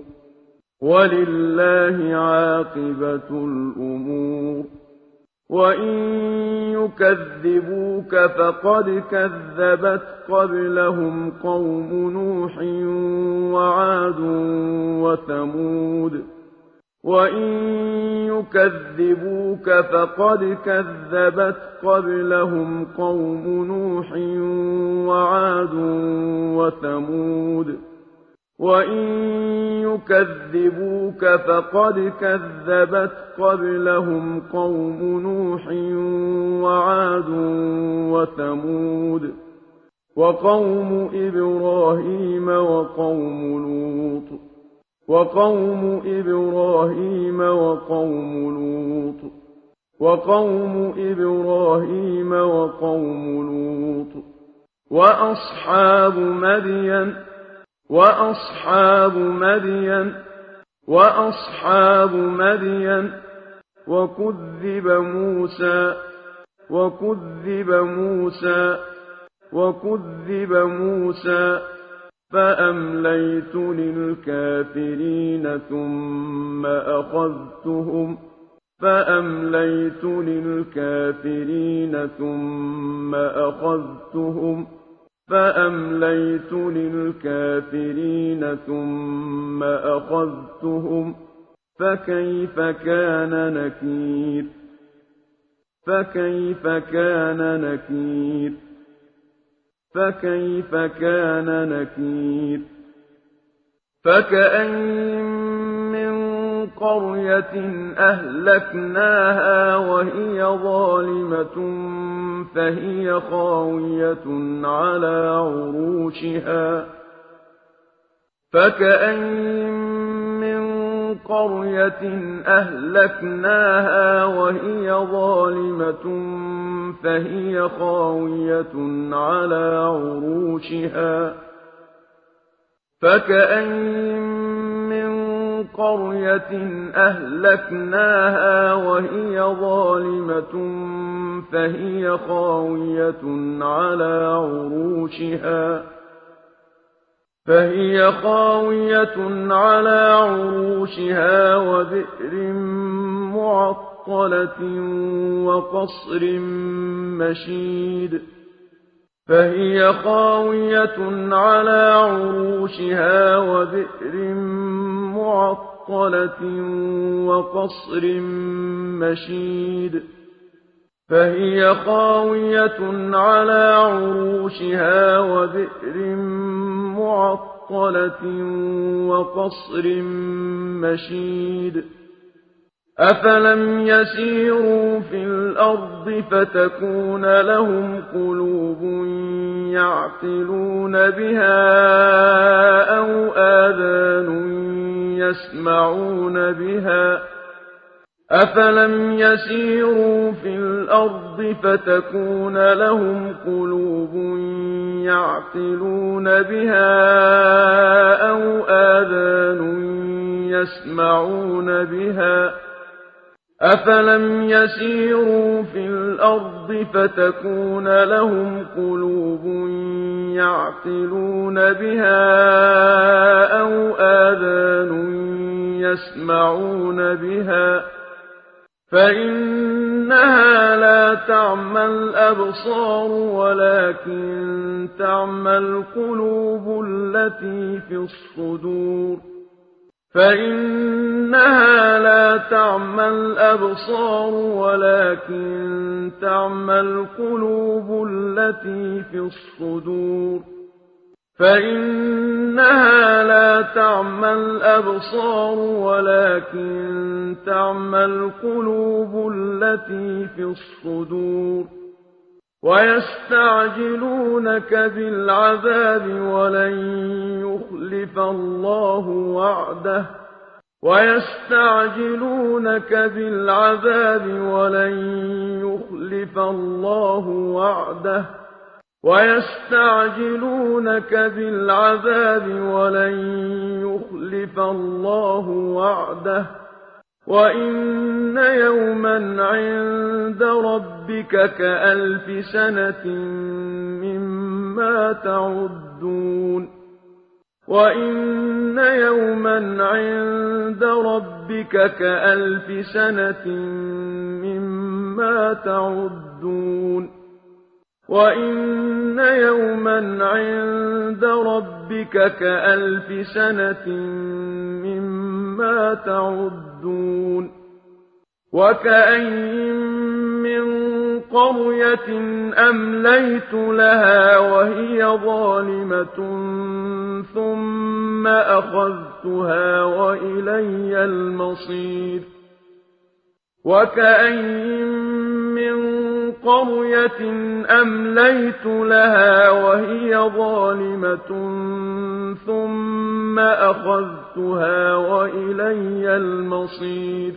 ولله عاقبة الأمور وإن يكذبوك فقد كذبت قبلهم قوم نوح وعاد وثمود وإن يكذبوك فقد كذبت قبلهم قوم نوح وعاد وثمود وإن يكذبوك فقد كذبت قبلهم قوم نوح وعاد وثمود وقوم إبراهيم وقوم لوط وقوم إبراهيم وقوم لوط وقوم إبراهيم وقوم لوط وأصحاب مدين وأصحاب مدين وأصحاب مدين وكذب موسى وكذب موسى وكذب موسى فأمليت للكافرين ثم أخذتهم فأمليت للكافرين ثم أخذتهم فأمليت للكافرين ثم أخذتهم فكيف كان نكير فكيف كان نكير فكيف كان نكير فكأين من قرية أهلكناها وهي ظالمة فهي خاوية على عروشها فكأين من قرية أهلكناها وهي ظالمة فهي خاوية على عروشها فكأين من قرية أهلكناها وهي ظالمة فهي خاوية على عروشها فهي خاوية على عروشها وبئر معطلة وقصر مشيد فهي خاوية على عروشها وبئر معطلة وقصر مشيد فهي خاوية على عروشها وبئر معطلة مُّفَصَّلَةٍ وَقَصْرٍ مَّشِيدٍ أَفَلَمْ يَسِيرُوا فِي الْأَرْضِ فَتَكُونَ لَهُمْ قُلُوبٌ يَعْقِلُونَ بِهَا أَوْ آذَانٌ يَسْمَعُونَ بِهَا أَفَلَمْ يَسِيرُوا فِي الْأَرْضِ فَتَكُونَ لَهُمْ قُلُوبٌ يَعْقِلُونَ بِهَا أَوْ آذَانٌ يَسْمَعُونَ بِهَا أَفَلَمْ يَسِيرُوا فِي الْأَرْضِ فَتَكُونَ لَهُمْ قُلُوبٌ يَعْقِلُونَ بِهَا أَوْ آذَانٌ يَسْمَعُونَ بِهَا فَإِنَّهَا لَا تَعْمَى الْأَبْصَارُ وَلَكِن تَعْمَى الْقُلُوبُ الَّتِي فِي الصُّدُورِ فَإِنَّهَا لَا تَعْمَى الْأَبْصَارُ وَلَكِن تَعْمَى الْقُلُوبُ الَّتِي فِي الصُّدُورِ فَإِنَّهَا لَا تَعْمَى الْأَبْصَارُ وَلَكِن تَعْمَى الْقُلُوبُ الَّتِي فِي الصُّدُورِ وَيَسْتَعْجِلُونَكَ بِالْعَذَابِ وَلَن يُخْلِفَ اللَّهُ وَعْدَهُ وَيَسْتَعْجِلُونَكَ بِالْعَذَابِ وَلَن يُخْلِفَ اللَّهُ وَعْدَهُ وَيَسْتَعْجِلُونَكَ بِالْعَذَابِ وَلَن يُخْلِفَ اللَّهُ وَعْدَهُ وَإِنَّ يَوْمًا عِندَ رَبِّكَ كَأَلْفِ سَنَةٍ مِّمَّا تَعُدُّونَ وَإِنَّ يَوْمًا عِندَ رَبِّكَ كَأَلْفِ سَنَةٍ مِّمَّا تَعُدُّونَ وَإِنَّ يَوْمًا عِندَ رَبِّكَ كَأَلْفِ سَنَةٍ مِّمَّا تَعُدُّونَ وَكَأَيِّن مِّن قَرْيَةٍ أَمْلَيْتُ لَهَا وَهِيَ ظَالِمَةٌ ثُمَّ أَخَذْتُهَا وَإِلَيَّ الْمَصِيرُ وَكَأَيِّن مِّن قَرْيَةٍ أَمْلَيْتُ لَهَا وَهِيَ ظَالِمَةٌ ثُمَّ أَخَذْتُهَا وَإِلَيَّ الْمَصِيرُ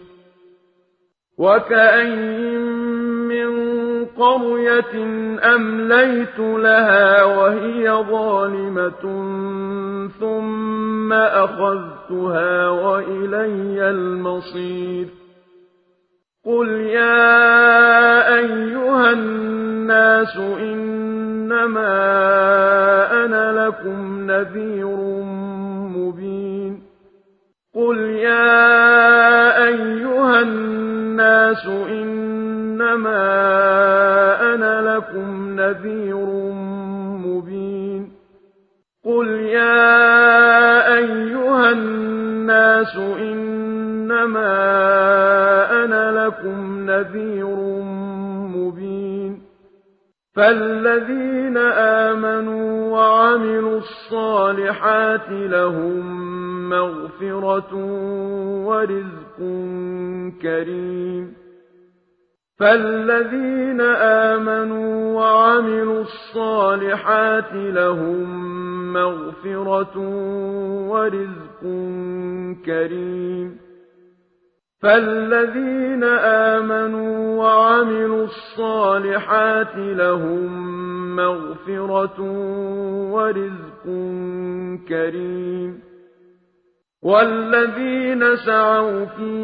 وَكَأَيِّن مِّن قَرْيَةٍ أَمْلَيْتُ لَهَا وَهِيَ ظَالِمَةٌ ثُمَّ أَخَذْتُهَا وَإِلَيَّ الْمَصِيرُ قُلْ يَا أَيُّهَا النَّاسُ إِنَّمَا أَنَا لَكُمْ نَذِيرٌ مُّبِينٌ قُلْ يَا أَيُّهَا النَّاسُ إِنَّمَا أَنَا لَكُمْ نَذِيرٌ مُّبِينٌ قُلْ يَا أَيُّهَا النَّاسُ إِنَّمَا أَنَا لَكُمْ نَذِيرٌ مُّبِينٌ فَالَّذِينَ آمَنُوا وَعَمِلُوا الصَّالِحَاتِ لَهُم مَّغْفِرَةٌ وَرِزْقٌ كَرِيمٌ فَالَّذِينَ آمَنُوا وَعَمِلُوا الصَّالِحَاتِ لَهُم مَّغْفِرَةٌ وَرِزْقٌ كَرِيمٌ فَالَّذِينَ آمَنُوا وَعَمِلُوا الصَّالِحَاتِ لَهُم مَّغْفِرَةٌ وَرِزْقٌ كَرِيمٌ وَالَّذِينَ سَعَوْا فِي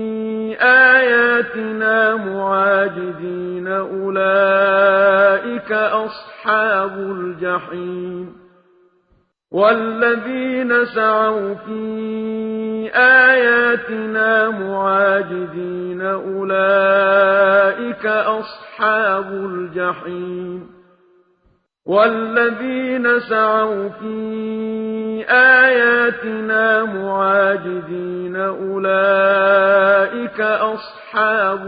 آيَاتِنَا مُعَاجِزِينَ أُولَٰئِكَ أَصْحَابُ الْجَحِيمِ وَالَّذِينَ سَعَوْا فِي آيَاتِنَا مُعَاجِزِينَ أُولَٰئِكَ أَصْحَابُ الْجَحِيمِ وَالَّذِينَ سَعَوْا فِي آيَاتِنَا مُعَاجِزِينَ أُولَٰئِكَ أَصْحَابُ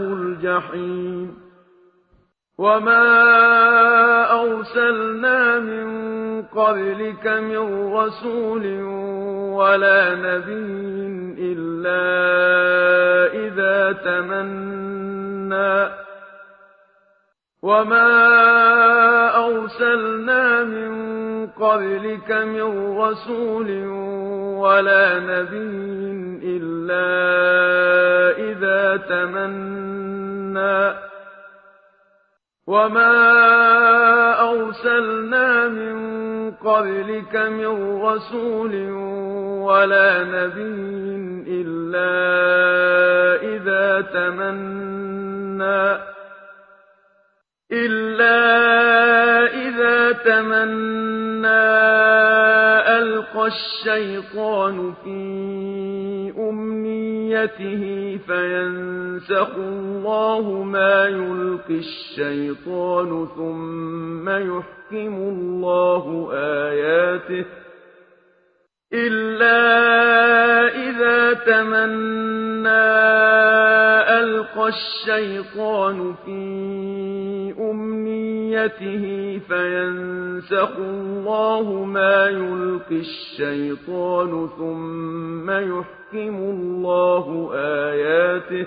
الْجَحِيمِ وَمَا أَرْسَلْنَا مِن قبلك من رسول ولا نبي إلا إذا تمنى وما أرسلنا من قبلك من رسول ولا نبي إلا إذا تمنى وما أرسلنا من قبلك من رسول ولا نبي إلا إذا تمنى إلا إذا تمنى ألقى الشيطان في أمنيته فينسخ الله ما يلقي الشيطان ثم يحكم الله آياته إلا إذا تمنى ألقى الشيطان في أمنيته فينسخ الله ما يلقي الشيطان ثم يحكم الله آياته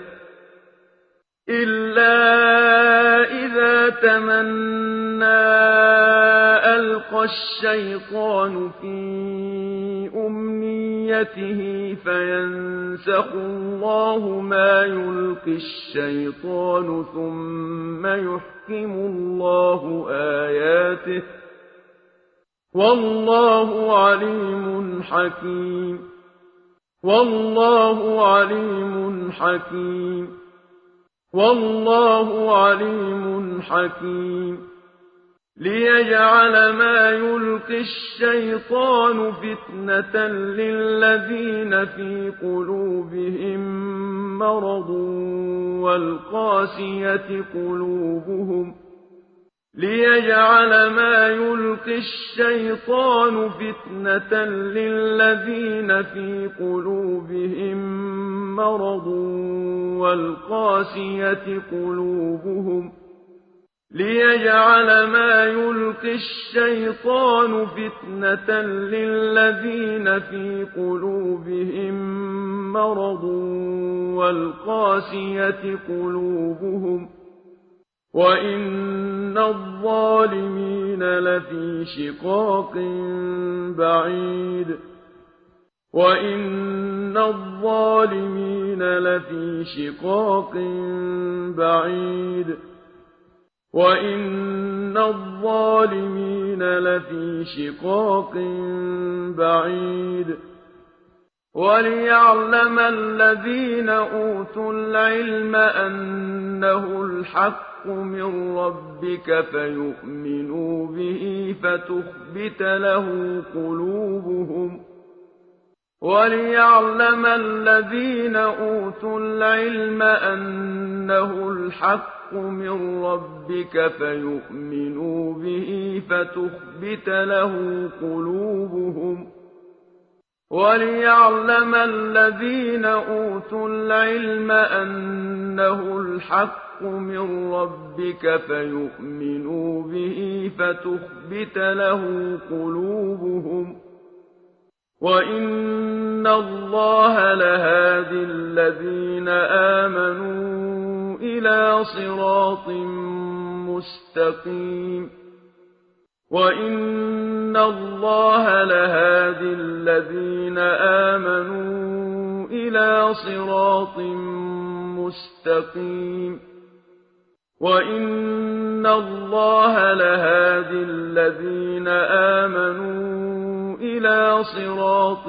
إلا إذا تمنى ألقى الشيطان في أمنيته فينسخ الله ما يلقي الشيطان ثم يحكم الله آياته والله عليم حكيم والله عليم حكيم والله عليم حكيم ليجعل ما يلقي الشيطان فتنة للذين في قلوبهم مرض والقاسية قلوبهم ليجعل ما يلقي الشيطان فتنة للذين في قلوبهم مرض والقاسية قلوبهم ليجعل ما يلقي الشيطان فتنة للذين في قلوبهم مرض والقاسية قلوبهم وإن الظالمين لفي شقاق بعيد وإن الظالمين لفي شقاق بعيد وإن الظالمين لفي شقاق بعيد وليعلم الذين أوتوا العلم أنه الحق من ربك فيؤمنوا به فتخبت له قلوبهم وليعلم الذين أوتوا العلم أنه الحق من ربك فيؤمنوا به فتخبت له قلوبهم وليعلم الذين أوتوا العلم أنه الحق من ربك فيؤمنوا به فتخبت له قلوبهم وإن الله لهادي الذين آمنوا إلى صراط مستقيم وإن الله لهادي الذين آمنوا إلى صراط مستقيم وإن الله لهادي الذين آمنوا إلى صراط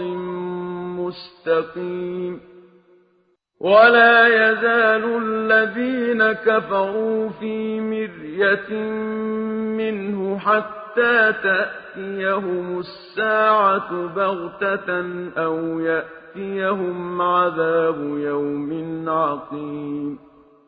مستقيم ولا يزال الذين كفروا في مرية منه حتى تأتيهم الساعة بغتة أو يأتيهم عذاب يوم عقيم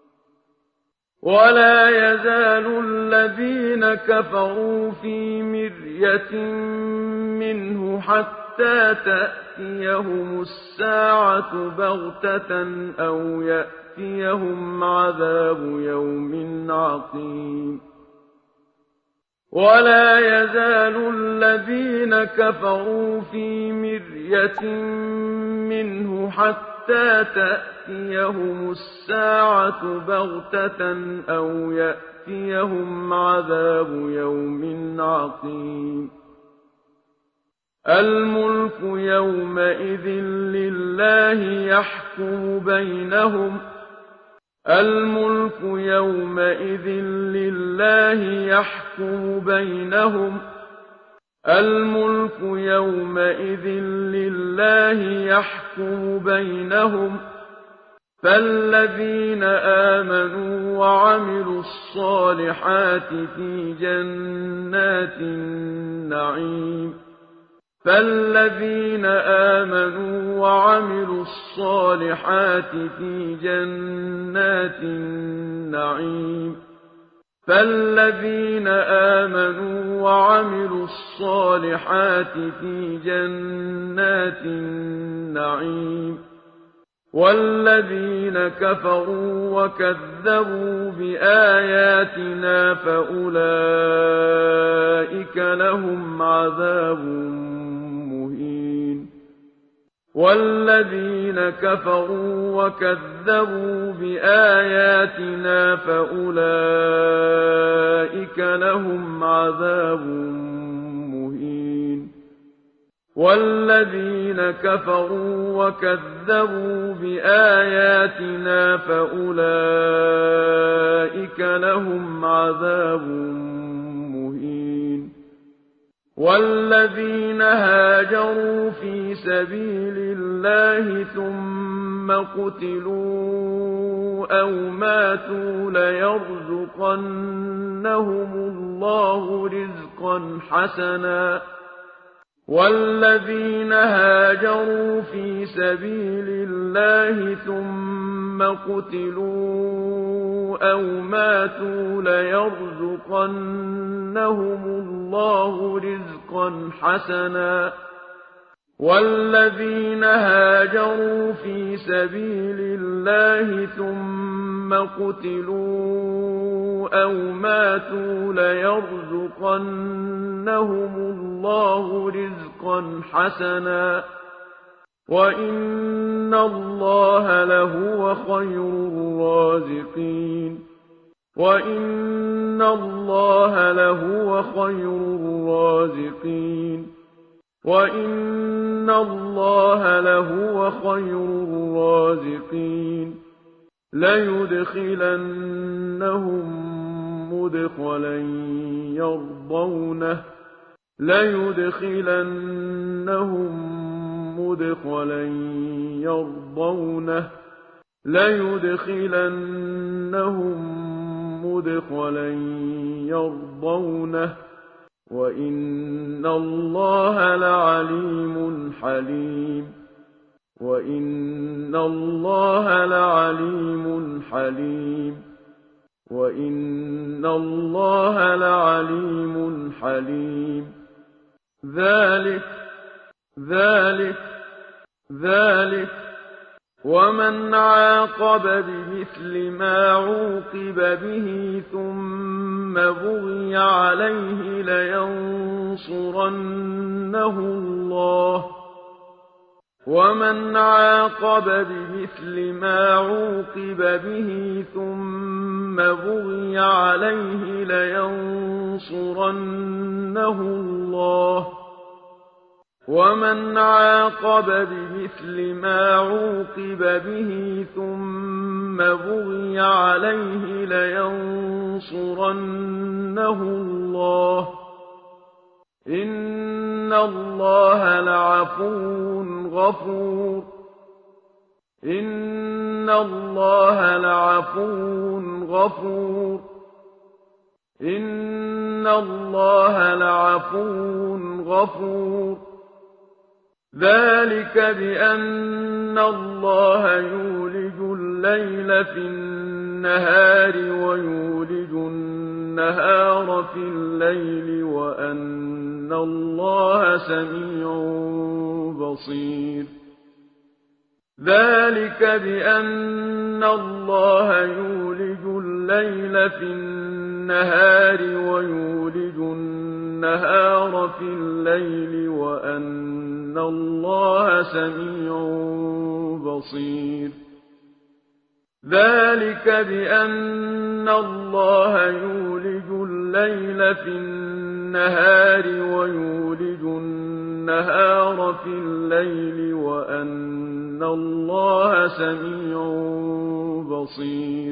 ولا يزال الذين كفروا في مرية منه حتى تأتيهم الساعة بغتة أو يأتيهم عذاب يوم عقيم ولا يزال الذين كفروا في مرية منه حتى تأتيهم الساعة بغتة أو يأتيهم عذاب يوم عقيم الملك يومئذ لله يحكم بينهم الملك يومئذ لله يحكم بينهم الملك يومئذ لله يحكم بينهم فالذين آمنوا وعملوا الصالحات في جنات النعيم فالذين آمنوا وعملوا الصالحات في جنات النعيم فالذين آمنوا وعملوا الصالحات في جنات النعيم والذين كفروا وكذبوا بآياتنا فأولئك لهم عذاب مهين والذين كفروا وكذبوا بآياتنا فأولئك لهم عذاب مهين والذين كفروا وكذبوا بآياتنا فأولئك لهم عذاب مهين والذين هاجروا في سبيل الله ثم قتلوا أو ماتوا ليرزقنهم الله رزقا حسنا والذين هاجروا في سبيل الله ثم قتلوا أو ماتوا ليرزقنهم الله رزقا حسنا والذين هاجروا في سبيل الله ثم قتلوا أو ماتوا ليرزقنهم الله رزقا حسنا وإن الله لهو خير الرازقين وإن الله لهو خير الرازقين وإن الله لهو خير الرازقين ليدخلنهم مدخلا يرضونه ليدخلنهم مدخلا يرضونه ليدخلنهم مدخلا يرضونه وإن الله لعليم حليم وإن الله لعليم حليم وإن الله لعليم حليم ذلك ذلك ذلك ومن عاقب بمثل ما عوقب به ثم بغي عليه لينصرنه الله ومن عاقب بمثل ما عوقب به ثم بغي عليه لينصرنه الله ومن عاقب بمثل ما عوقب به ثم بغي عليه لينصرنه الله إن الله لعفو غفور إن الله لعفو غفور إن الله لعفو غفور ذلك بأن الله يولج الليل في النهار ويولج النهار في الليل وأن الله سميع بصير ذلك بأن الله يولج الليل الليل في النهار ويولج النهار في الليل وأن الله سميع بصير. ذلك بأن الله يولج الليل في النهار ويولج النهار في الليل وأن الله سميع بصير.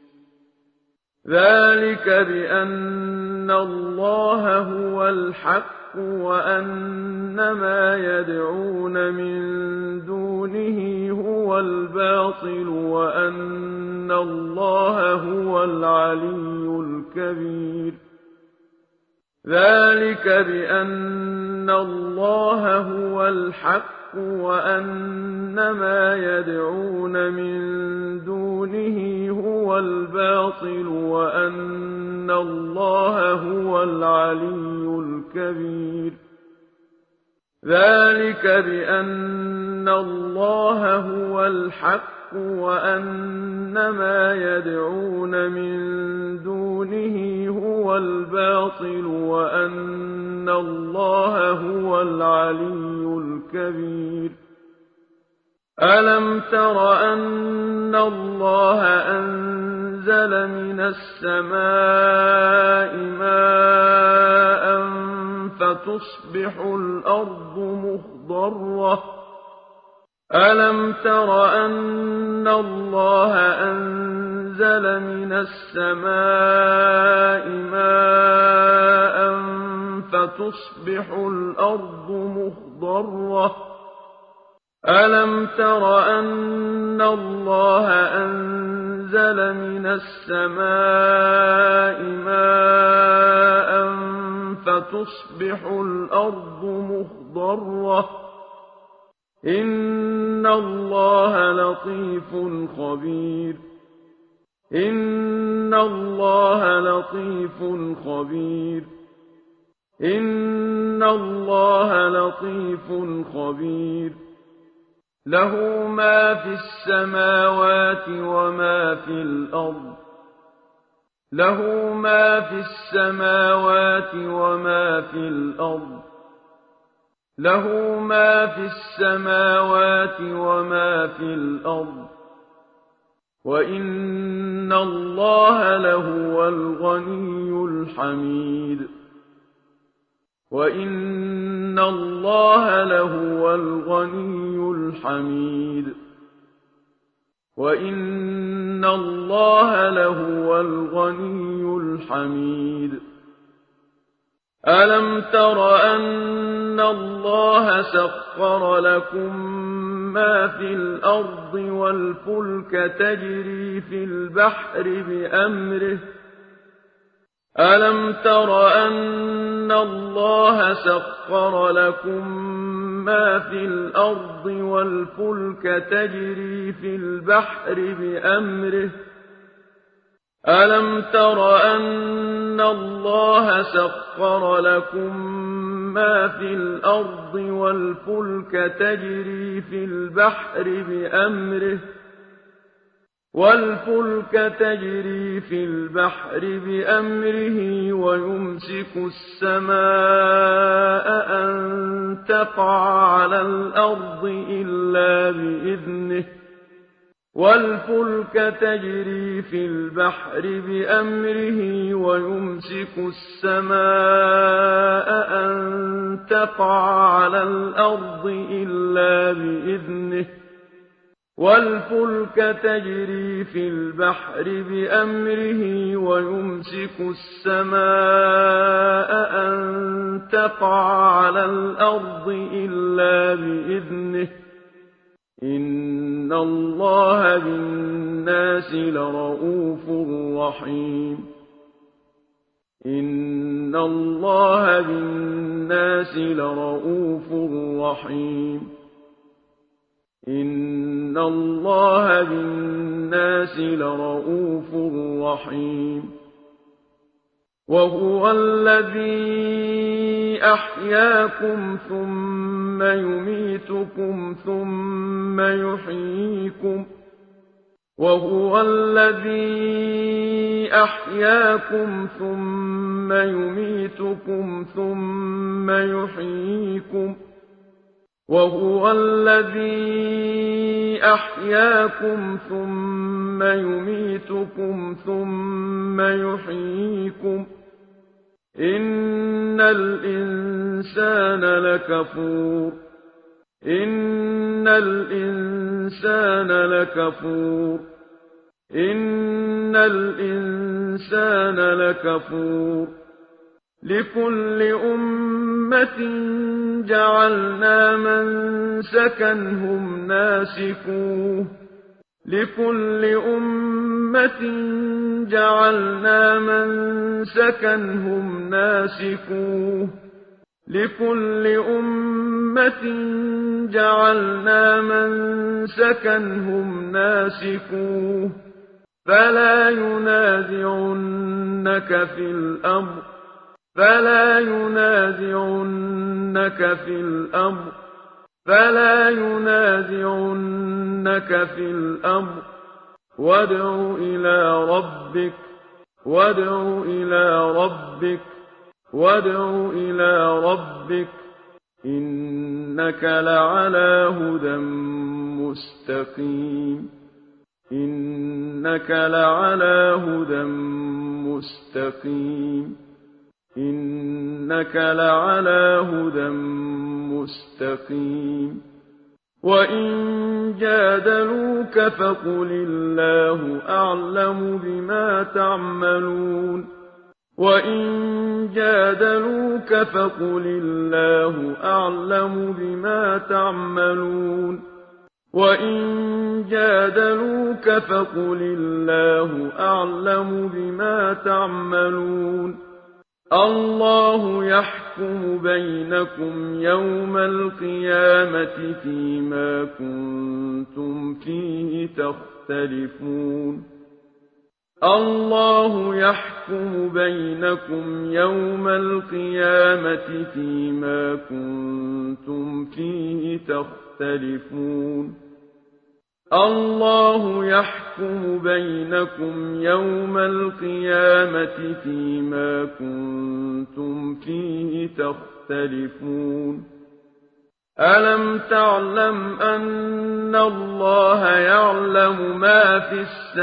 ذلك بأن الله هو الحق وأن ما يدعون من دونه هو الباطل وأن الله هو العلي الكبير. ذلك بأن الله هو الحق وأن ما يدعون من دونه هو الباطل وأن الله هو العلي الكبير. ذلك بأن الله هو الحق وأن ما يدعون من دونه هو الباطل وأن الله هو العلي الكبير. ألم تر أن الله أنزل من السماء ماء فتصبح الأرض مخضرة. ألم تر أن الله أنزل من السماء ماء فتصبح الأرض مخضرة. ألم تر أن الله أنزل من السماء ماء فتصبح الأرض مخضرة. إن الله لطيف خبير. إن الله لطيف خبير. إن الله لطيف خبير. له ما في السماوات وما في الأرض. له ما في السماوات وما في الأرض. له ما في السماوات وما في الأرض. وإن الله لهو الغني الحميد. وإن الله لهو الغني الحميد. وإن الله لهو الغني الحميد. ألم تر أن الله سخر لكم ما في الأرض والفلك تجري في البحر بأمره. ألم تر أن الله سخر لكم ما في الأرض والفلك تجري في البحر بأمره. ألم تر أن الله سخر لكم ما في الأرض والفلك تجري في البحر بأمره. والفلك تجري في البحر بأمره ويمسك السماء أن تقع على الأرض إلا بإذنه. والفلك تجري في البحر بأمره ويمسك السماء أن تقع على الأرض إلا بإذنه. والفلك تجري في البحر بأمره ويمسك السماء أن تقع على الأرض إلا بإذنه. إن الله بالناس لرءوف رحيم. إن الله بالناس لرءوف رحيم. إن الله بالناس لرءوف رحيم. وهو الذي أحياكم ثم يميتكم ثم يحييكم وهو الذي أحياكم ثم يميتكم ثم يحييكم وهو الذي أحياكم ثم يميتكم ثم يحييكم إن الإنسان لكفور إن الإنسان لكفور إن الإنسان لكفور لكل أمة جعلنا منسكا هم ناسكوه لكل أمة جعلنا منسكا هم ناسكوه لكل أمة جعلنا منسكا هم ناسكوه فلا ينازعنك في الأمر فلا ينازعنك في الأمر فلا ينازعنك في الأمر وادع إلى ربك وادع إلى ربك وادع إلى ربك إنك لعلى هدى مستقيم إنك لعلى هدى مستقيم إنك لعلى هدى مستقيم وإن جادلوك فقل الله أعلم بما تعملون وإن جادلوك فقل الله أعلم بما تعملون وإن جادلوك فقل الله أعلم بما تعملون الله يحكم بينكم يوم القيامة فيما كنتم فيه تختلفون الله يحكم بينكم يوم القيامة فيما كنتم فيه تختلفون الله يحكم بينكم يوم القيامة فيما كنتم فيه تختلفون ألم تعلم أن الله يعلم ما في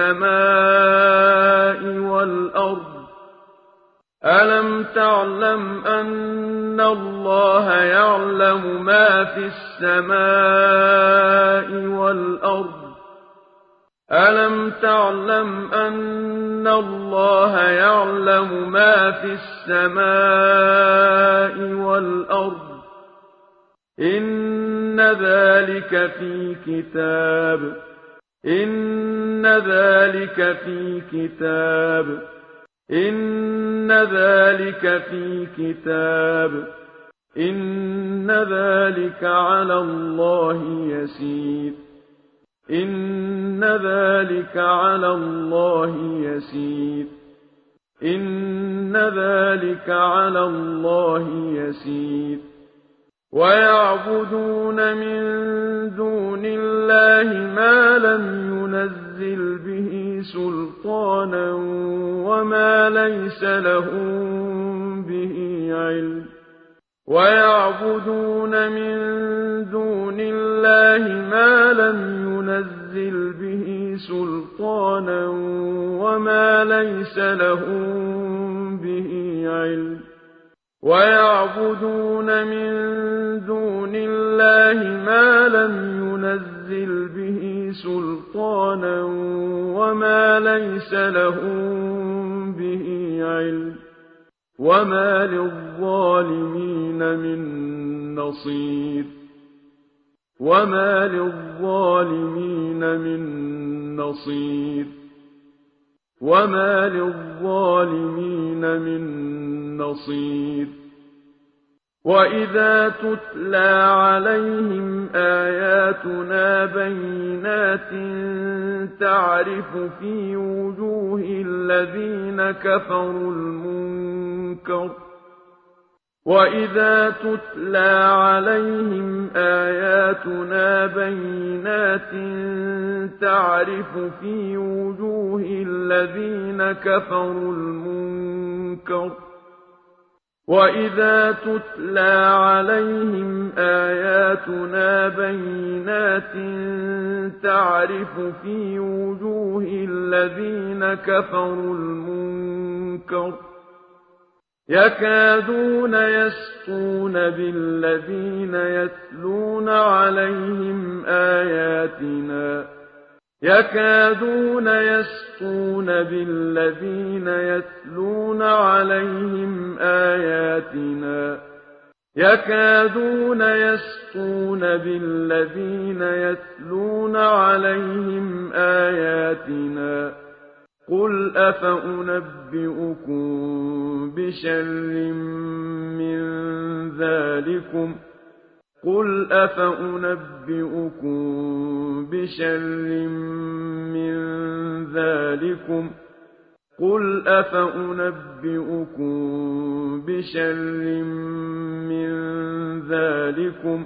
السماء والأرض ألم تعلم أن الله يعلم ما في السماء والأرض ألم تعلم أن الله يعلم ما في السماء والأرض إن ذلك في كتاب إن ذلك في كتاب إن ذلك في كتاب إن ذلك على الله يسير إن ذلك على الله يسير إن ذلك على الله يسير ويعبدون من دون الله ما لم ينزل به سلطانا وما ليس لهم به علم ويعبدون من دون الله ما لم ينزل به سلطانا وما ليس لهم به علم ويعبدون من دون الله ما لم ينزل به سلطانا وما ليس لهم به علم وما للظالمين من نصير وما للظالمين من نصير وما للظالمين من نصير وإذا تتلى عليهم آياتنا بينات تعرف في وجوه الذين كفروا المنكر وَإِذَا تُتْلَىٰ عَلَيْهِمْ آيَاتُنَا بَيِّنَاتٍ تَعْرِفُ فِي وُجُوهِ الَّذِينَ كَفَرُوا الْمُنكَرَ وَإِذَا تُتْلَىٰ عَلَيْهِمْ آيَاتُنَا بَيِّنَاتٍ تَعْرِفُ فِي وُجُوهِ الَّذِينَ كَفَرُوا الْمُنكَرَ يَكَادُونَ يَسْطُونَ بِالَّذِينَ يَتْلُونَ عَلَيْهِمْ آيَاتِنَا يَكَادُونَ يَسْطُونَ بِالَّذِينَ يَتْلُونَ عَلَيْهِمْ آيَاتِنَا يَكَادُونَ يَسْطُونَ بِالَّذِينَ يَتْلُونَ عَلَيْهِمْ آيَاتِنَا قُلْ أَفَأُنَبِّئُكُم بِشَرٍّ مِّن ذَٰلِكُمْ قُلْ أَفَأُنَبِّئُكُم بِشَرٍّ مِّن ذَٰلِكُمْ قُلْ أَفَأُنَبِّئُكُم بِشَرٍّ مِّن ذَٰلِكُمْ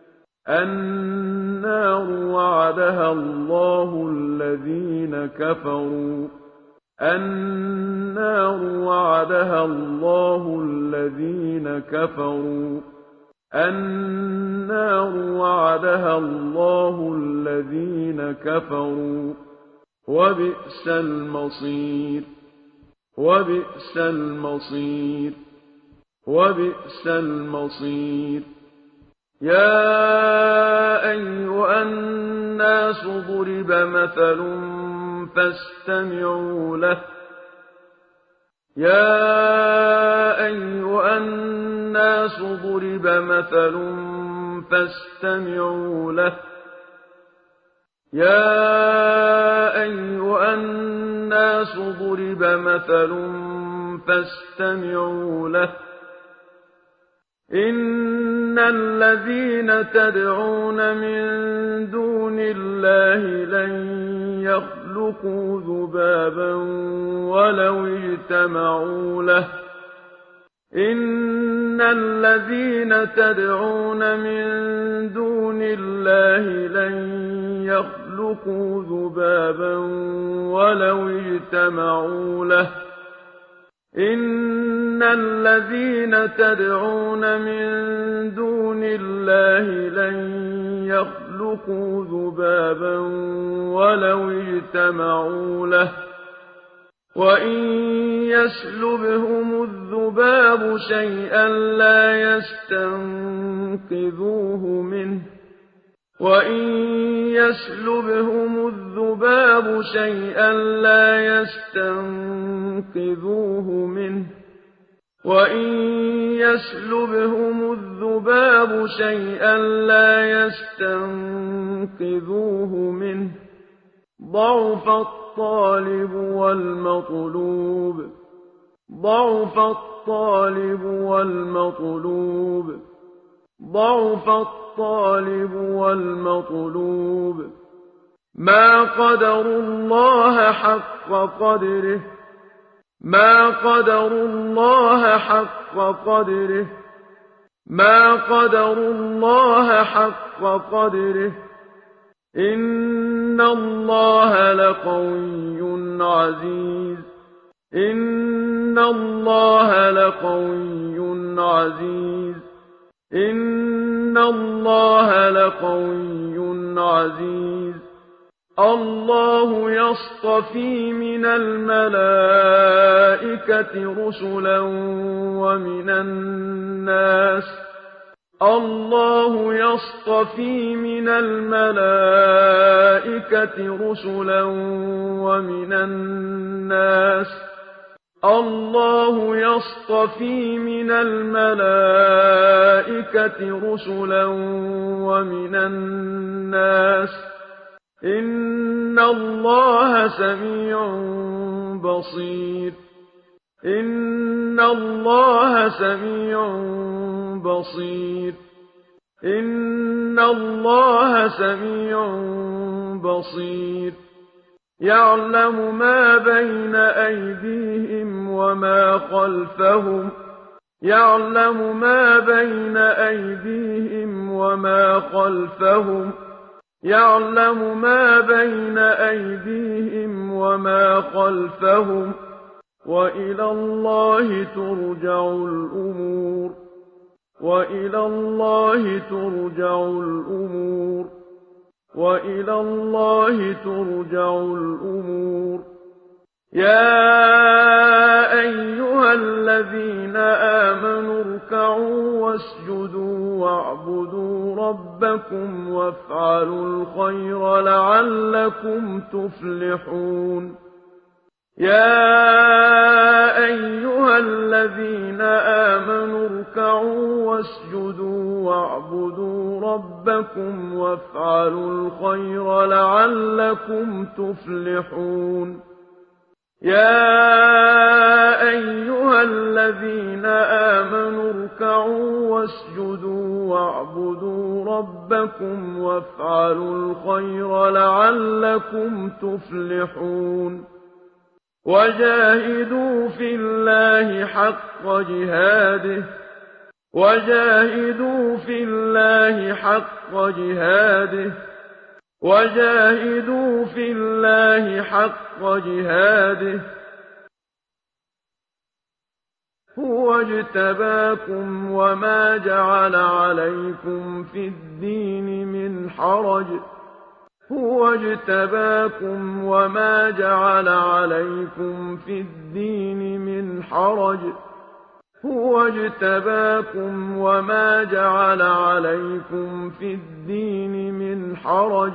النَّارُ وَعَدَهَا اللَّهُ الَّذِينَ كَفَرُوا النَّارُ وَعَدَهَا اللَّهُ الَّذِينَ كَفَرُوا النَّارُ وَعَدَهَا اللَّهُ الَّذِينَ كَفَرُوا وَبِئْسَ الْمَصِيرُ وَبِئْسَ الْمَصِيرُ وَبِئْسَ الْمَصِيرُ يَا أَيُّهَا النَّاسُ ضُرِبَ مَثَلٌ فَاسْتَمِعُوا لَهُ يَا أَيُّهَا النَّاسُ ضُرِبَ مَثَلٌ فَاسْتَمِعُوا لَهُ يَا أَيُّهَا النَّاسُ ضُرِبَ مَثَلٌ فَاسْتَمِعُوا لَهُ إِنَّ الَّذِينَ تَدْعُونَ مِن دُونِ اللَّهِ لَن يَخْلُقُوا ذُبَابًا وَلَوِ اجْتَمَعُوا لَهُ إِنَّ الَّذِينَ تَدْعُونَ مِن دُونِ اللَّهِ لَن يَخْلُقُوا ذُبَابًا وَلَوِ اجْتَمَعُوا لَهُ إِنَّ الَّذِينَ تَدْعُونَ مِن دُونِ اللَّهِ لَن يَخْلُقُوا ذُبَابًا وَلَوِ اجْتَمَعُوا لَهُ وَإِن يَسْلُبْهُمُ الذُّبَابُ شَيْئًا لَّا يَسْتَنقِذُوهُ مِنْهُ وَإِن يَسْلُبْهُمُ الذُّبَابُ شَيْئًا لَّا يَسْتَنقِذُوهُ مِنْهُ وَإِن يَسْلُبْهُمُ الذُّبَابُ شَيْئًا لَّا يَسْتَنقِذُوهُ مِنْهُ ضَعُفَ الطَّالِبُ وَالْمَطْلُوبُ ضَعُفَ الطَّالِبُ وَالْمَطْلُوبُ ضَعُفَ الطَّالِبُ وَالْمَطْلُوبُ مَا قَدَرُوا اللَّهَ حَقَّ قَدْرِهِ مَا قَدَرُوا اللَّهَ حَقَّ قَدْرِهِ مَا قَدَرُوا اللَّهَ حَقَّ قَدْرِهِ إِنَّ اللَّهَ لَقَوِيٌّ عَزِيزٌ إِنَّ اللَّهَ لَقَوِيٌّ عَزِيزٌ إِنَّ اللَّهَ لَقَوِيٌّ عَزِيزٌ اللَّهُ يَصْطَفِي مِنَ الْمَلَائِكَةِ رُسُلًا وَمِنَ النَّاسِ اللَّهُ يَصْطَفِي مِنَ الْمَلَائِكَةِ رُسُلًا وَمِنَ النَّاسِ اللَّهُ يَصْطَفِي مِنَ الْمَلَائِكَةِ رُسُلًا وَمِنَ النَّاسِ إِنَّ اللَّهَ سَمِيعٌ بَصِيرٌ إِنَّ اللَّهَ سَمِيعٌ بَصِيرٌ إِنَّ اللَّهَ سَمِيعٌ بَصِيرٌ يَعْلَمُ مَا بَيْنَ أَيْدِيهِمْ وَمَا خَلْفَهُمْ يعلم ما بين أيديهم وما خلفهم يعلم ما بين أيديهم وما خلفهم وإلى الله ترجع الأمور وإلى الله ترجع الأمور وإلى الله ترجع الأمور يا أيها الذين آمنوا اركعوا واسجدوا واعبدوا ربكم وافعلوا الخير لعلكم تفلحون يا أيها الذين آمنوا اركعوا واسجدوا واعبدوا ربكم وافعلوا الخير لعلكم تفلحون يا أيها الذين آمنوا اركعوا واسجدوا واعبدوا ربكم وافعلوا الخير لعلكم تفلحون وجاهدوا في الله حق جهاده وجاهدوا في الله حق جهاده وجاهدوا في الله حق جهاده هو اجتباكم وما جعل عليكم في الدين من حرج هو اجتباكم وما جعل عليكم في الدين من حرج هو اجتباكم وما جعل عليكم في الدين من حرج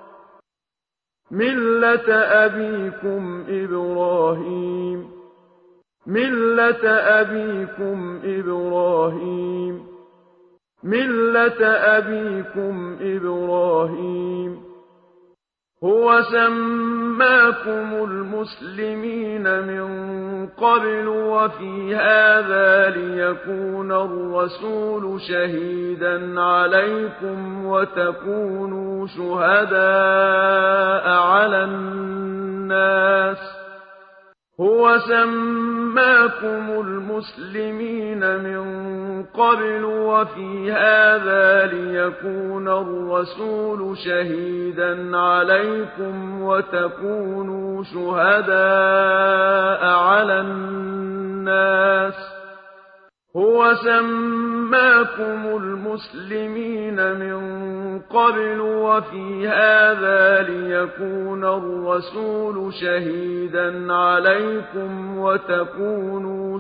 ملة أبيكم إبراهيم ملة أبيكم إبراهيم ملة أبيكم إبراهيم هو سماكم المسلمين من قبل وفي هذا ليكون الرسول شهيدا عليكم وتكونوا شهداء على الناس هو سماكم المسلمين من قبل وفي هذا ليكون الرسول شهيدا عليكم وتكونوا شهداء على الناس هو سماكم المسلمين من قبل وفي هذا ليكون الرسول شهيدا عليكم وتكونوا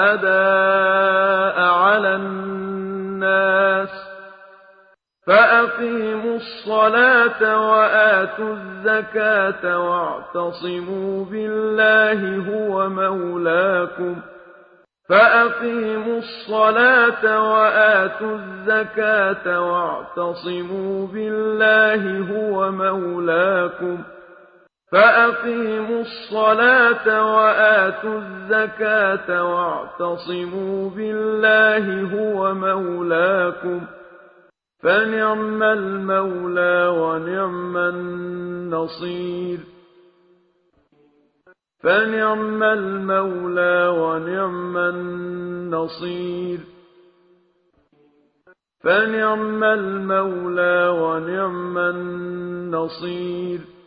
شهداء على الناس فأقيموا الصلاة وآتوا الزكاة واعتصموا بالله هو مولاكم فأقيموا الصلاة وآتوا الزكاة واعتصموا بالله هو مولاكم فأقيموا الصلاة وآتوا الزكاة واعتصموا بالله هو مولاكم فنعم المولى ونعم النصير فنعم المولى ونعم النصير فنعم المولى ونعم النصير